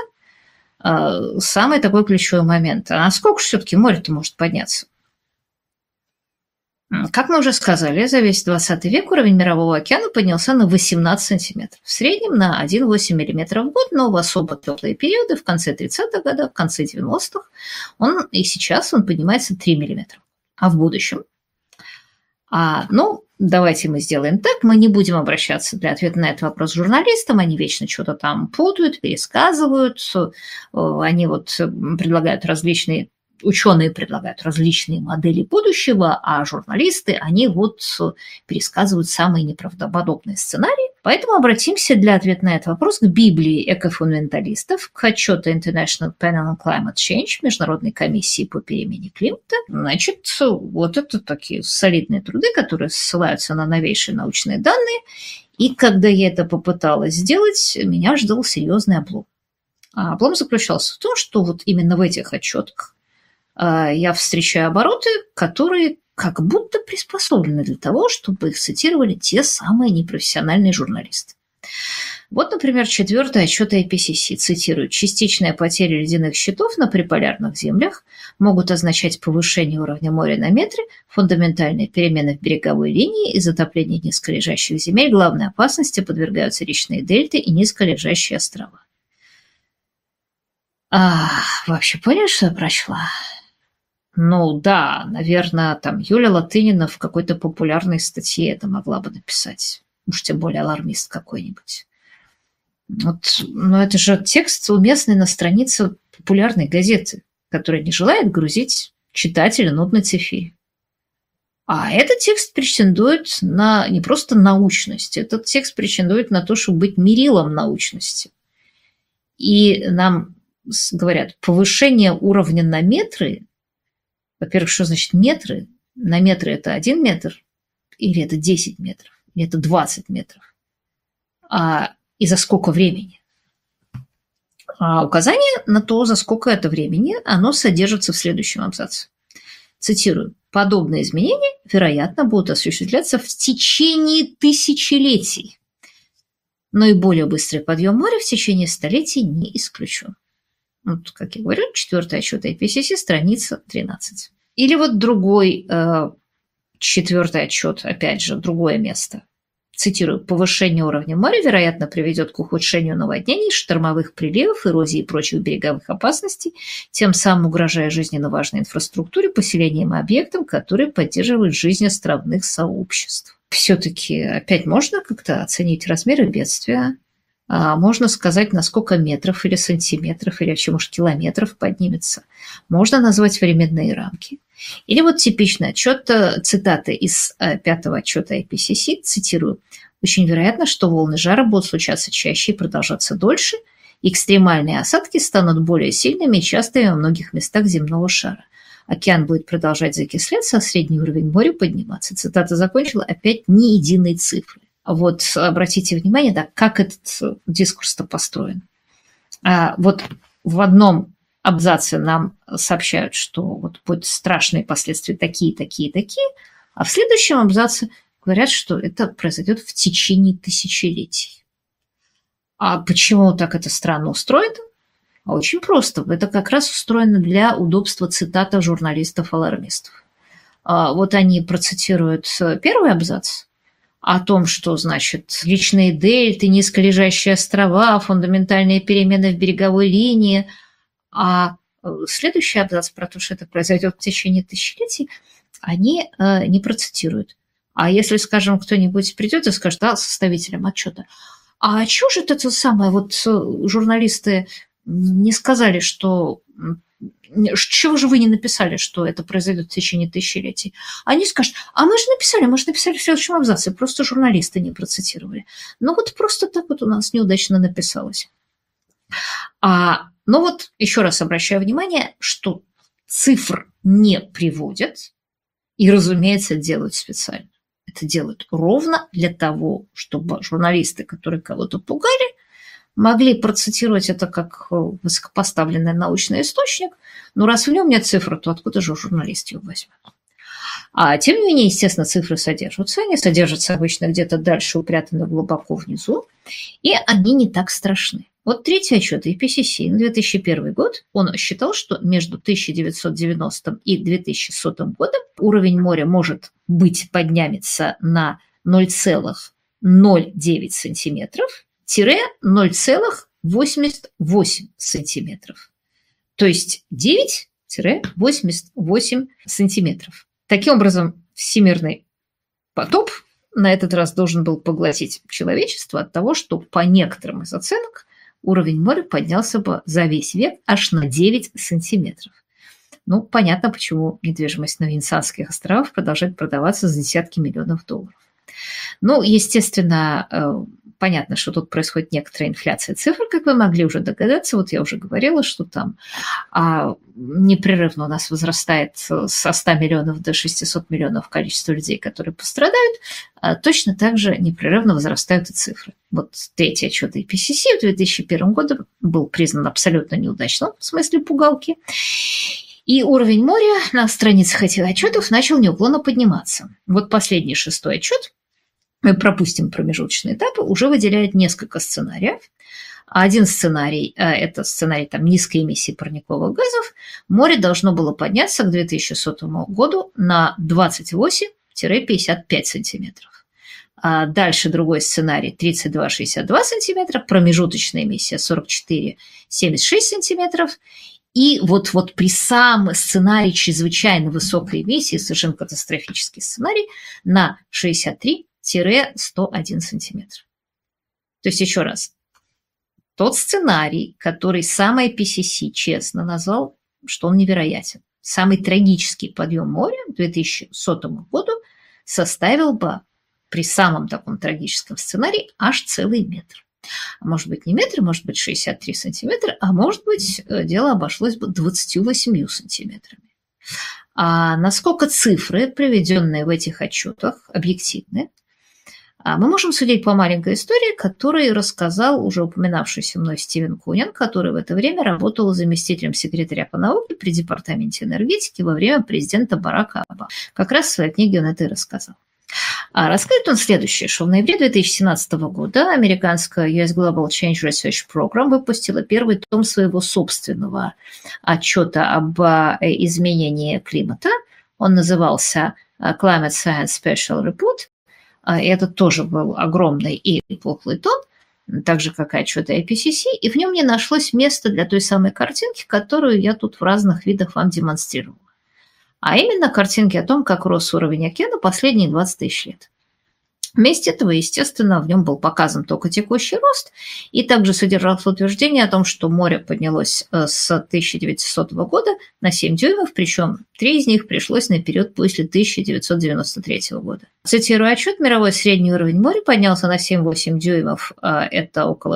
Самый такой ключевой момент. А насколько все-таки море-то может подняться? Как мы уже сказали, за весь 20 век уровень Мирового океана поднялся на 18 сантиметров. В среднем на 1,8 миллиметра в год, но в особо теплые периоды, в конце 30-х годов, в конце 90-х, и сейчас он поднимается 3 миллиметра. А в будущем? Давайте мы сделаем так, мы не будем обращаться для ответа на этот вопрос к журналистам, они вечно что-то там путают, пересказывают, они предлагают ученые предлагают различные модели будущего, а журналисты, они пересказывают самые неправдоподобные сценарии. Поэтому обратимся для ответа на этот вопрос к Библии экофундаменталистов, к отчету International Panel on Climate Change, Международной комиссии по перемене климата. Значит, это такие солидные труды, которые ссылаются на новейшие научные данные. И когда я это попыталась сделать, меня ждал серьезный облом. А облом заключался в том, что именно в этих отчетах я встречаю обороты, которые как будто приспособлены для того, чтобы их цитировали те самые непрофессиональные журналисты. Например, 4-й отчет IPCC цитирует: «Частичная потеря ледяных щитов на приполярных землях могут означать повышение уровня моря на метре, фундаментальные перемены в береговой линии и затопление низколежащих земель. Главной опасности подвергаются речные дельты и низколежащие острова». Вообще поняли, что я прочла? Да, наверное, Юля Латынина в какой-то популярной статье это могла бы написать. Уж тем более алармист какой-нибудь. Но это же текст, уместный на странице популярной газеты, которая не желает грузить читателя нудной цифей. А этот текст претендует на не просто научность, этот текст претендует на то, чтобы быть мерилом научности. И нам говорят, повышение уровня на метры. Во-первых, что значит метры? На метры это 1 метр, или это 10 метров, или это 20 метров. И за сколько времени? Указание на то, за сколько это времени, оно содержится в следующем абзаце. Цитирую. «Подобные изменения, вероятно, будут осуществляться в течение тысячелетий. Но и более быстрый подъем моря в течение столетий не исключен». Как я говорю, 4-й отчет IPCC, страница 13. Или другой 4-й отчет, опять же, другое место. Цитирую. «Повышение уровня моря, вероятно, приведет к ухудшению наводнений, штормовых приливов, эрозии и прочих береговых опасностей, тем самым угрожая жизненно важной инфраструктуре, поселениям и объектам, которые поддерживают жизнь островных сообществ». Все-таки опять можно как-то оценить размеры бедствия? Можно сказать, на сколько метров или сантиметров, или вообще, может, километров поднимется. Можно назвать временные рамки. Или типичный отчет, цитаты из 5-го отчета IPCC, цитирую. «Очень вероятно, что волны жара будут случаться чаще и продолжаться дольше. Экстремальные осадки станут более сильными и частыми во многих местах земного шара. Океан будет продолжать закисляться, а средний уровень моря подниматься». Цитата закончила, опять ни единой цифры. Обратите внимание, как этот дискурс-то построен. В одном абзаце нам сообщают, что будут страшные последствия такие, такие, такие, а в следующем абзаце говорят, что это произойдет в течение тысячелетий. А почему так это странно устроено? Очень просто. Это как раз устроено для удобства цитата журналистов-алармистов. Они процитируют первый абзац о том, что, значит, речные дельты, низколежащие острова, фундаментальные перемены в береговой линии, а следующий абзац про то, что это произойдет в течение тысячелетий, они не процитируют. А если, скажем, кто-нибудь придет и скажет, составителям отчета, а чего же это самое, журналисты не сказали, что... Чего же вы не написали, что это произойдет в течение тысячелетий? Они скажут, мы же написали в следующем абзаце, просто журналисты не процитировали. Просто так у нас неудачно написалось. Еще раз обращаю внимание, что цифр не приводят и, разумеется, делают специально. Это делают ровно для того, чтобы журналисты, которые кого-то пугали, могли процитировать это как высокопоставленный научный источник, но раз в нем нет цифр, то откуда же журналист ее возьмет? Тем не менее, естественно, цифры содержатся. Они содержатся обычно где-то дальше, упрятаны глубоко внизу, и они не так страшны. Вот третий отчет IPCC на 2001 год, он считал, что между 1990 и 2100 годом уровень моря может быть поднимется на 0,09 сантиметров – 0,88 сантиметров. То есть 9-88 сантиметров. Таким образом, всемирный потоп на этот раз должен был поглотить человечество от того, что по некоторым из оценок уровень моря поднялся бы за весь век аж на 9 сантиметров. Ну, понятно, почему недвижимость на Венецианских островах продолжает продаваться за десятки миллионов долларов. Ну, естественно, понятно, что тут происходит некоторая инфляция цифр, как вы могли уже догадаться. Вот я уже говорила, что там непрерывно у нас возрастает со 100 миллионов до 600 миллионов количество людей, которые пострадают. Точно так же непрерывно возрастают и цифры. Вот третий отчет IPCC в 2001 году был признан абсолютно неудачным, в смысле пугалки. И уровень моря на страницах этих отчетов начал неуклонно подниматься. Вот последний, 6-й отчет, мы пропустим промежуточные этапы, уже выделяет несколько сценариев. Один сценарий – это сценарий низкой эмиссии парниковых газов. Море должно было подняться к 2100 году на 28-55 сантиметров. А дальше другой сценарий – 32-62 сантиметра, промежуточная эмиссия 44-76 сантиметров. И вот при самом сценарии чрезвычайно высокой эмиссии, совершенно катастрофический сценарий, на 63-101 сантиметр. То есть, еще раз, тот сценарий, который сам IPCC честно назвал, что он невероятен. Самый трагический подъем моря к 2100 году составил бы при самом таком трагическом сценарии аж целый метр. Может быть, не метр, может быть, 63 сантиметра, а может быть, дело обошлось бы 28 сантиметрами. А насколько цифры, приведенные в этих отчетах, объективны, мы можем судить по маленькой истории, которую рассказал уже упоминавшийся мной Стивен Кунин, который в это время работал заместителем секретаря по науке при Департаменте энергетики во время президента Барака Обамы. Как раз в своей книге он это и рассказал. Рассказывает он следующее, что в ноябре 2017 года американская US Global Change Research Program выпустила первый том своего собственного отчета об изменении климата. Он назывался Climate Science Special Report. Это тоже был огромный и пухлый том, так же, как и отчет IPCC, и в нем не нашлось места для той самой картинки, которую я тут в разных видах вам демонстрировала. А именно картинки о том, как рос уровень океана последние 20 тысяч лет. Вместе этого, естественно, в нем был показан только текущий рост, и также содержалось утверждение о том, что море поднялось с 1900 года на 7 дюймов, причем 3 из них пришлось на период после 1993 года. Цитирую отчет, мировой средний уровень моря поднялся на 7-8 дюймов, это около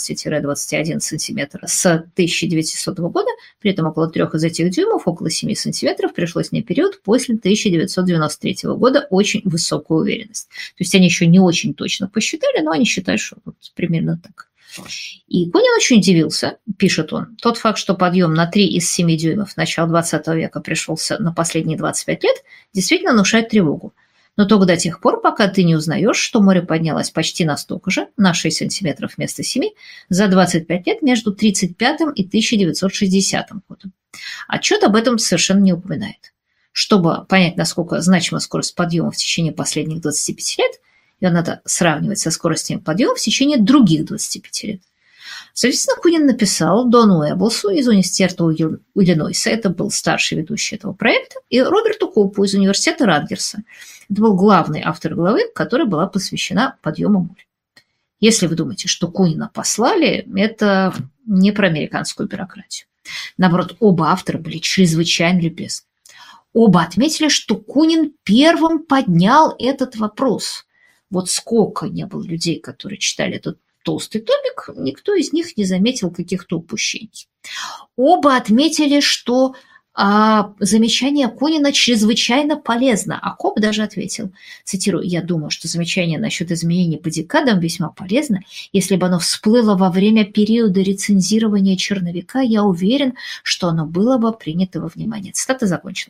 16-21 сантиметра, с 1900 года, при этом около 3 из этих дюймов, около 7 сантиметров, пришлось на период после 1993 года, очень высокая уверенность. То есть они еще не очень точно посчитали, но они считают, что вот примерно так. И Кунин очень удивился, пишет он, тот факт, что подъем на 3 из 7 дюймов начала 20 века пришелся на последние 25 лет, действительно внушает тревогу. Но только до тех пор, пока ты не узнаешь, что море поднялось почти на столько же, на 6 сантиметров вместо 7, за 25 лет между 1935 и 1960 годом. Отчет об этом совершенно не упоминает. Чтобы понять, насколько значима скорость подъема в течение последних 25 лет, ее надо сравнивать со скоростью подъема в течение других 25 лет. Соответственно, Кунин написал Дону Эбблсу из университета Иллинойса, это был старший ведущий этого проекта, и Роберту Копу из университета Ратгерса. Это был главный автор главы, которая была посвящена подъему моря. Если вы думаете, что Кунина послали, это не про американскую бюрократию. Наоборот, оба автора были чрезвычайно любезны. Оба отметили, что Кунин первым поднял этот вопрос. Вот сколько не было людей, которые читали этот толстый томик, никто из них не заметил каких-то упущений. Оба отметили, что замечание Кунина чрезвычайно полезно, а Коп даже ответил, цитирую, «Я думаю, что замечание насчет изменений по декадам весьма полезно. Если бы оно всплыло во время периода рецензирования черновика, я уверен, что оно было бы принято во внимание». Цитата закончена.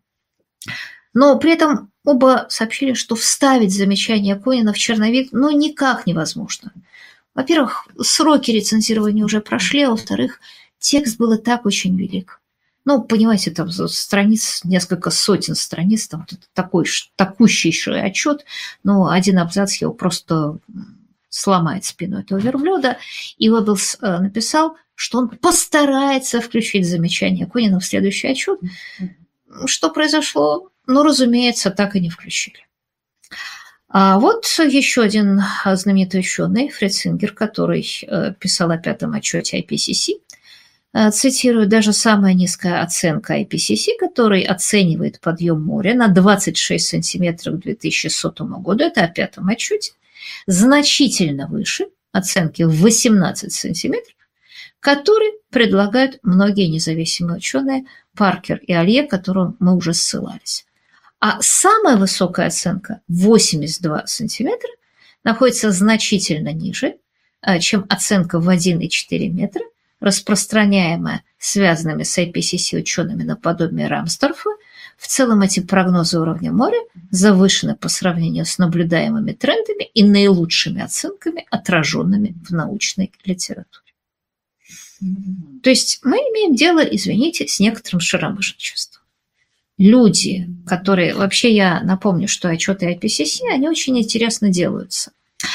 Но при этом оба сообщили, что вставить замечание Кунина в черновик никак невозможно. Во-первых, сроки рецензирования уже прошли, а во-вторых, текст был и так очень велик. Ну, понимаете, там страниц, несколько сотен страниц, там такущийший отчет, но один абзац его просто сломает спину этого верблюда. И Уэббелс написал, что он постарается включить замечание Акунина в следующий отчет. Что произошло? Ну, разумеется, так и не включили. А вот еще один знаменитый ученый, Фред Сингер, который писал о пятом отчете IPCC, цитирую: «Даже самая низкая оценка IPCC, который оценивает подъем моря на 26 сантиметров к 2100 году, это о пятом отчете, значительно выше оценки в 18 сантиметров, которые предлагают многие независимые ученые Паркер и Алье, к которым мы уже ссылались. А самая высокая оценка, 82 сантиметра, находится значительно ниже, чем оценка в 1,4 метра, распространяемая связанными с IPCC учеными наподобие Рамсдорфа. В целом эти прогнозы уровня моря завышены по сравнению с наблюдаемыми трендами и наилучшими оценками, отраженными в научной литературе». То есть мы имеем дело, извините, с некоторым шаромыжничеством. Люди, которые... Вообще я напомню, что отчеты IPCC, они очень интересно делаются.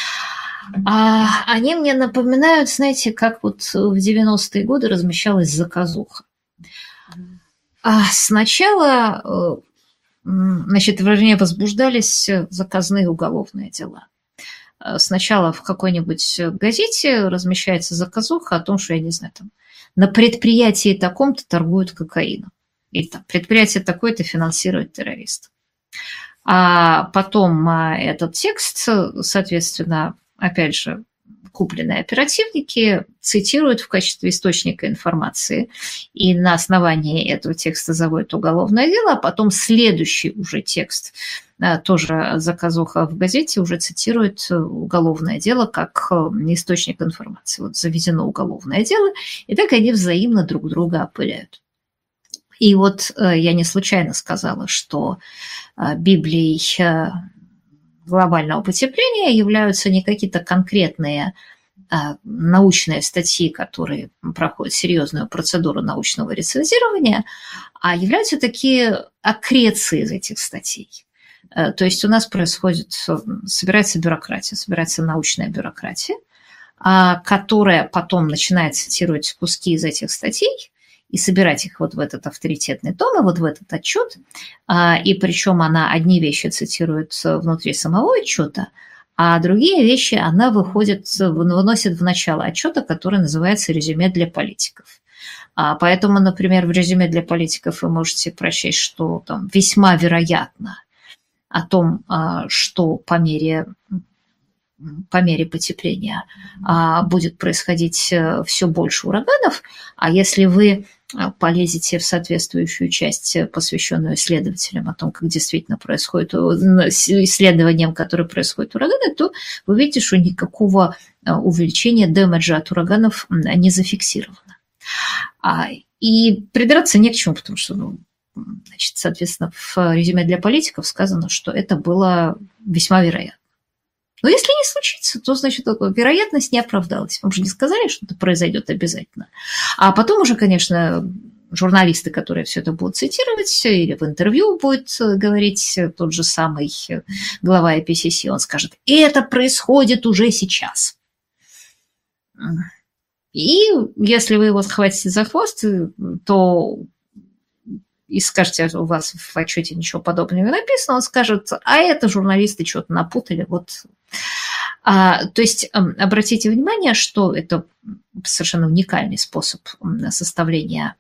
Они мне напоминают, знаете, как вот в 90-е годы размещалась заказуха. Сначала, значит, в ней возбуждались заказные уголовные дела. Сначала в какой-нибудь газете размещается заказуха о том, что, я не знаю, там, на предприятии таком-то торгуют кокаином. Или там предприятие такое-то финансирует террористов. А потом этот текст, соответственно, опять же, купленные оперативники цитируют в качестве источника информации, и на основании этого текста заводят уголовное дело, а потом следующий уже текст, тоже заказуха в газете, уже цитирует уголовное дело как источник информации. Вот заведено уголовное дело, и так они взаимно друг друга опыляют. И вот я не случайно сказала, что Библией глобального потепления являются не какие-то конкретные научные статьи, которые проходят серьезную процедуру научного рецензирования, а являются такие аккреции из этих статей. То есть у нас собирается бюрократия, собирается научная бюрократия, которая потом начинает цитировать куски из этих статей и собирать их вот в этот авторитетный том и вот в этот отчет. И причем она одни вещи цитирует внутри самого отчета, а другие вещи она выносит в начало отчета, который называется «Резюме для политиков». Поэтому, например, в резюме для политиков вы можете прочесть, что там весьма вероятно о том, что по мере потепления будет происходить все больше ураганов, а если вы полезете в соответствующую часть, посвященную исследователям о том, как действительно происходит, исследованиям, которые происходят ураганы, то вы видите, что никакого увеличения дэмэджа от ураганов не зафиксировано. И придраться не к чему, потому что, значит, соответственно, в резюме для политиков сказано, что это было весьма вероятно. Но если не случится, то, значит, вероятность не оправдалась. Вам же не сказали, что это произойдет обязательно. А потом уже, конечно, журналисты, которые все это будут цитировать, или в интервью будет говорить тот же самый глава IPCC, он скажет: «И это происходит уже сейчас». И если вы его схватите за хвост, то и скажете: у вас в отчете ничего подобного не написано, он скажет: а это журналисты что-то напутали. Вот. То есть обратите внимание, что это совершенно уникальный способ составления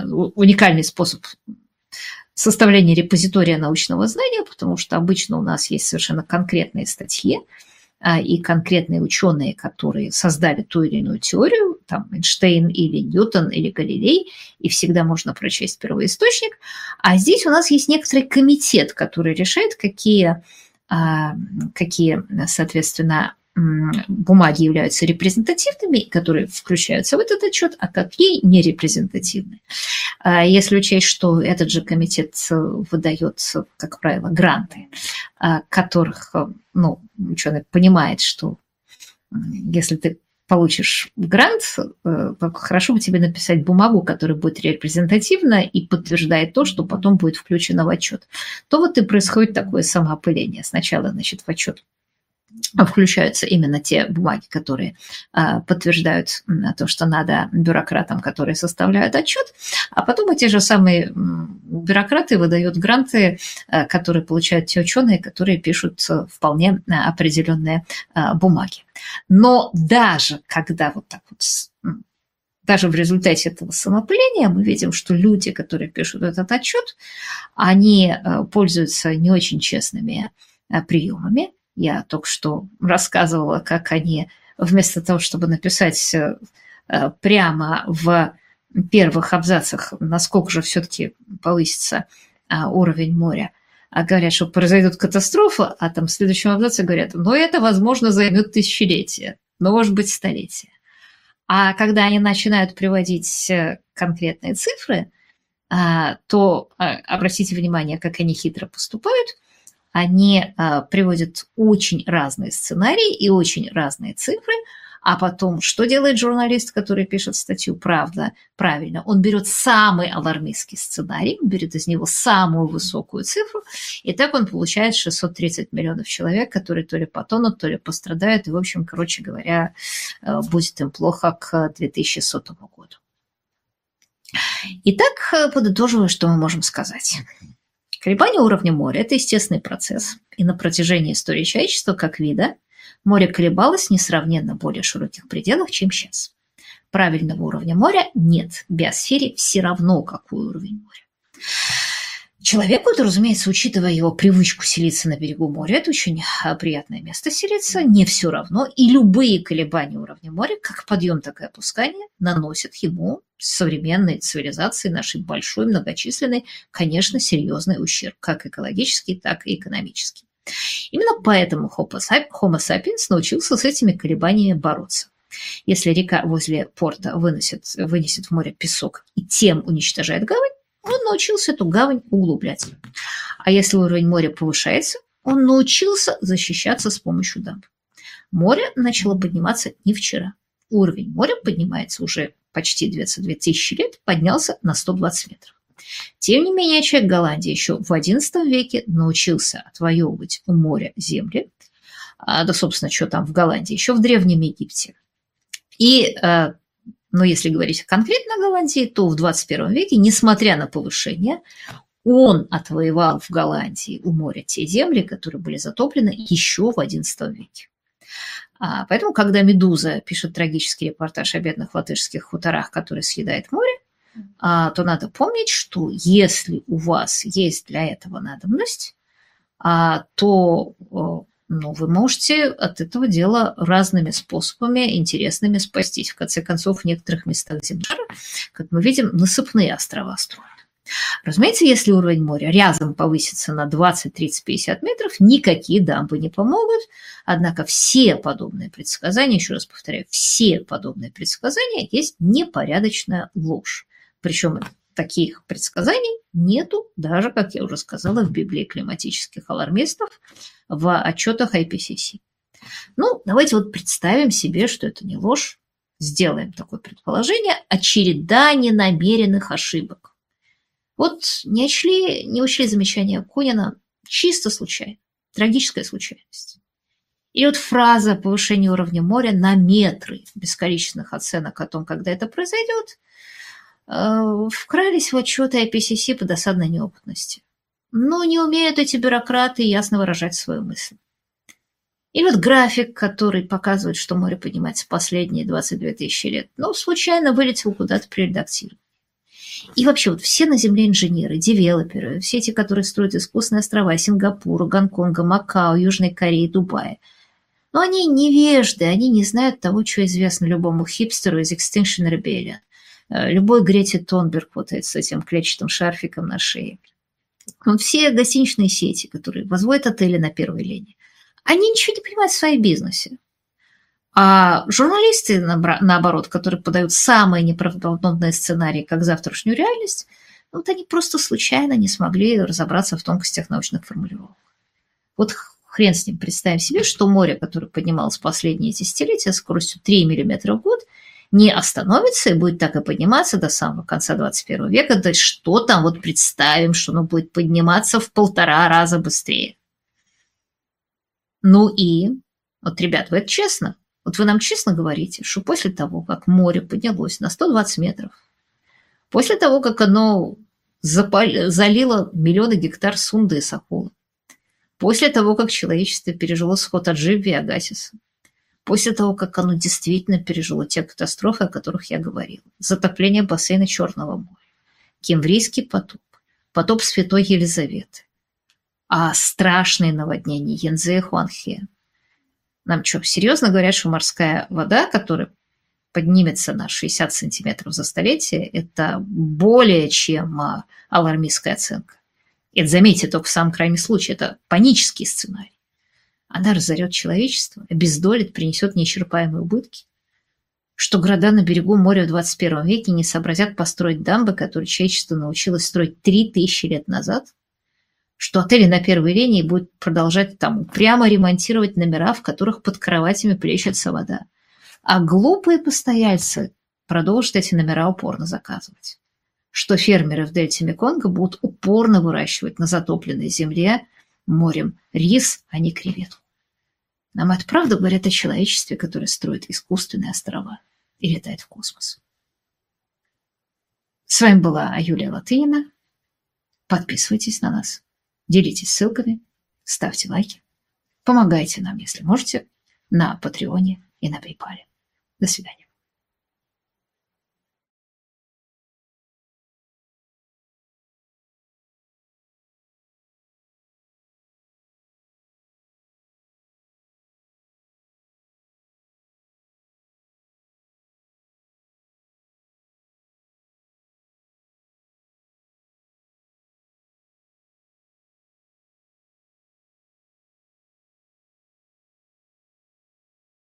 репозитория научного знания, потому что обычно у нас есть совершенно конкретные статьи и конкретные ученые, которые создали ту или иную теорию, там Эйнштейн или Ньютон или Галилей, и всегда можно прочесть первоисточник. А здесь у нас есть некоторый комитет, который решает, какие соответственно, бумаги являются репрезентативными, которые включаются в этот отчет, а какие нерепрезентативны. Если учесть, что этот же комитет выдает, как правило, гранты, которых, ученый понимает, что если ты получишь грант, хорошо бы тебе написать бумагу, которая будет репрезентативна и подтверждает то, что потом будет включено в отчет. То вот и происходит такое самоопыление. Сначала, значит, в отчет включаются именно те бумаги, которые подтверждают то, что надо бюрократам, которые составляют отчет, а потом эти же самые бюрократы выдают гранты, которые получают те ученые, которые пишут вполне определенные бумаги. Но даже когда вот так вот, даже в результате этого самопыления мы видим, что люди, которые пишут этот отчет, они пользуются не очень честными приемами. Я только что рассказывала, как они вместо того, чтобы написать прямо в первых абзацах, насколько же все-таки повысится уровень моря, говорят, что произойдет катастрофа, а там в следующем абзаце говорят, но это, возможно, займет тысячелетия, но, может быть, столетия. А когда они начинают приводить конкретные цифры, то обратите внимание, как они хитро поступают. Они приводят очень разные сценарии и очень разные цифры, а потом что делает журналист, который пишет статью «Правда»? Правильно, он берет самый алармистский сценарий, берет из него самую высокую цифру, и так он получает 630 миллионов человек, которые то ли потонут, то ли пострадают, и, в общем, короче говоря, будет им плохо к 2100 году. Итак, подытоживая, что мы можем сказать. Колебание уровня моря – это естественный процесс, и на протяжении истории человечества как вида море колебалось в несравненно более широких пределах, чем сейчас. Правильного уровня моря нет, в биосфере все равно какой уровень моря. Человеку, это, разумеется, учитывая его привычку селиться на берегу моря, это очень приятное место селиться, не все равно, и любые колебания уровня моря, как подъем, так и опускание, наносят ему, современной цивилизации, нашей большой, многочисленной, конечно, серьезный ущерб, как экологический, так и экономический. Именно поэтому Homo sapiens научился с этими колебаниями бороться. Если река возле порта вынесет в море песок и тем уничтожает гавань, он научился эту гавань углублять. А если уровень моря повышается, он научился защищаться с помощью дамб. Море начало подниматься не вчера. Уровень моря поднимается уже почти 2000 лет, поднялся на 120 метров. Тем не менее, человек Голландии еще в XI веке научился отвоевывать у моря земли. Да, собственно, что там в Голландии, еще в Древнем Египте. И но если говорить конкретно о Голландии, то в 21 веке, несмотря на повышение, он отвоевал в Голландии у моря те земли, которые были затоплены еще в XI веке. Поэтому, когда «Медуза» пишет трагический репортаж о бедных латышских хуторах, которые съедает море, то надо помнить, что если у вас есть для этого надобность, то вы можете от этого дела разными способами интересными спастись. В конце концов, в некоторых местах Земли, как мы видим, насыпные острова строят. Разумеется, если уровень моря разом повысится на 20, 30, 50 метров, никакие дамбы не помогут. Однако все подобные предсказания, еще раз повторяю, все подобные предсказания есть непорядочная ложь. Причем таких предсказаний нету даже, как я уже сказала, в Библии климатических алармистов, в отчетах IPCC. Давайте вот представим себе, что это не ложь, сделаем такое предположение, а череда ненамеренных ошибок. Вот не учли замечания Кунина чисто случайно, трагическая случайность. И вот фраза «повышение уровня моря на метры» без количественных оценок о том, когда это произойдет, вкрались в отчеты IPCC по досадной неопытности. Но не умеют эти бюрократы ясно выражать свою мысль. И вот график, который показывает, что море поднимается последние 22 тысячи лет, случайно вылетел куда-то при редактировании. И вообще вот все на Земле инженеры, девелоперы, все эти, которые строят искусственные острова Сингапура, Гонконга, Макао, Южной Кореи, Дубая, но они невежды, они не знают того, что известно любому хипстеру из Extinction Rebellion. Любой Грете Тунберг вот с этим клетчатым шарфиком на шее. Все гостиничные сети, которые возводят отели на первой линии, они ничего не понимают в своем бизнесе. А журналисты, наоборот, которые подают самые неправдоподобные сценарии, как завтрашнюю реальность, они просто случайно не смогли разобраться в тонкостях научных формулировок. Вот хрен с ним, представим себе, что море, которое поднималось последние десятилетия скоростью 3 мм в год, не остановится и будет так и подниматься до самого конца 21 века. Да что там, вот представим, что оно будет подниматься в 1,5 раза быстрее. Ну и, вот, ребят, вы это честно? Вот вы нам честно говорите, что после того, как море поднялось на 120 метров, после того, как оно залило миллионы гектар Сунды и Сахолы, после того, как человечество пережило сход Аджиби и Агасиса, после того, как оно действительно пережило те катастрофы, о которых я говорила, затопление бассейна Черного моря, Кембрийский потоп, потоп Святой Елизаветы, а страшные наводнения Янцзы и Хуанхэ. Нам что, серьезно говорят, что морская вода, которая поднимется на 60 сантиметров за столетие, это более чем алармистская оценка. Это, заметьте, только в самом крайнем случае, это панический сценарий. Она разорет человечество, обездолит, принесет неисчерпаемые убытки. Что города на берегу моря в 21 веке не сообразят построить дамбы, которые человечество научилось строить 3000 лет назад. Что отели на первой линии будут продолжать там прямо ремонтировать номера, в которых под кроватями плещется вода. А глупые постояльцы продолжат эти номера упорно заказывать. Что фермеры в дельте Меконга будут упорно выращивать на затопленной земле морем рис, а не креветку. Нам это правда говорят о человечестве, которое строит искусственные острова и летает в космос. С вами была Юлия Латынина. Подписывайтесь на нас, делитесь ссылками, ставьте лайки, помогайте нам, если можете, на Патреоне и на PayPal. До свидания.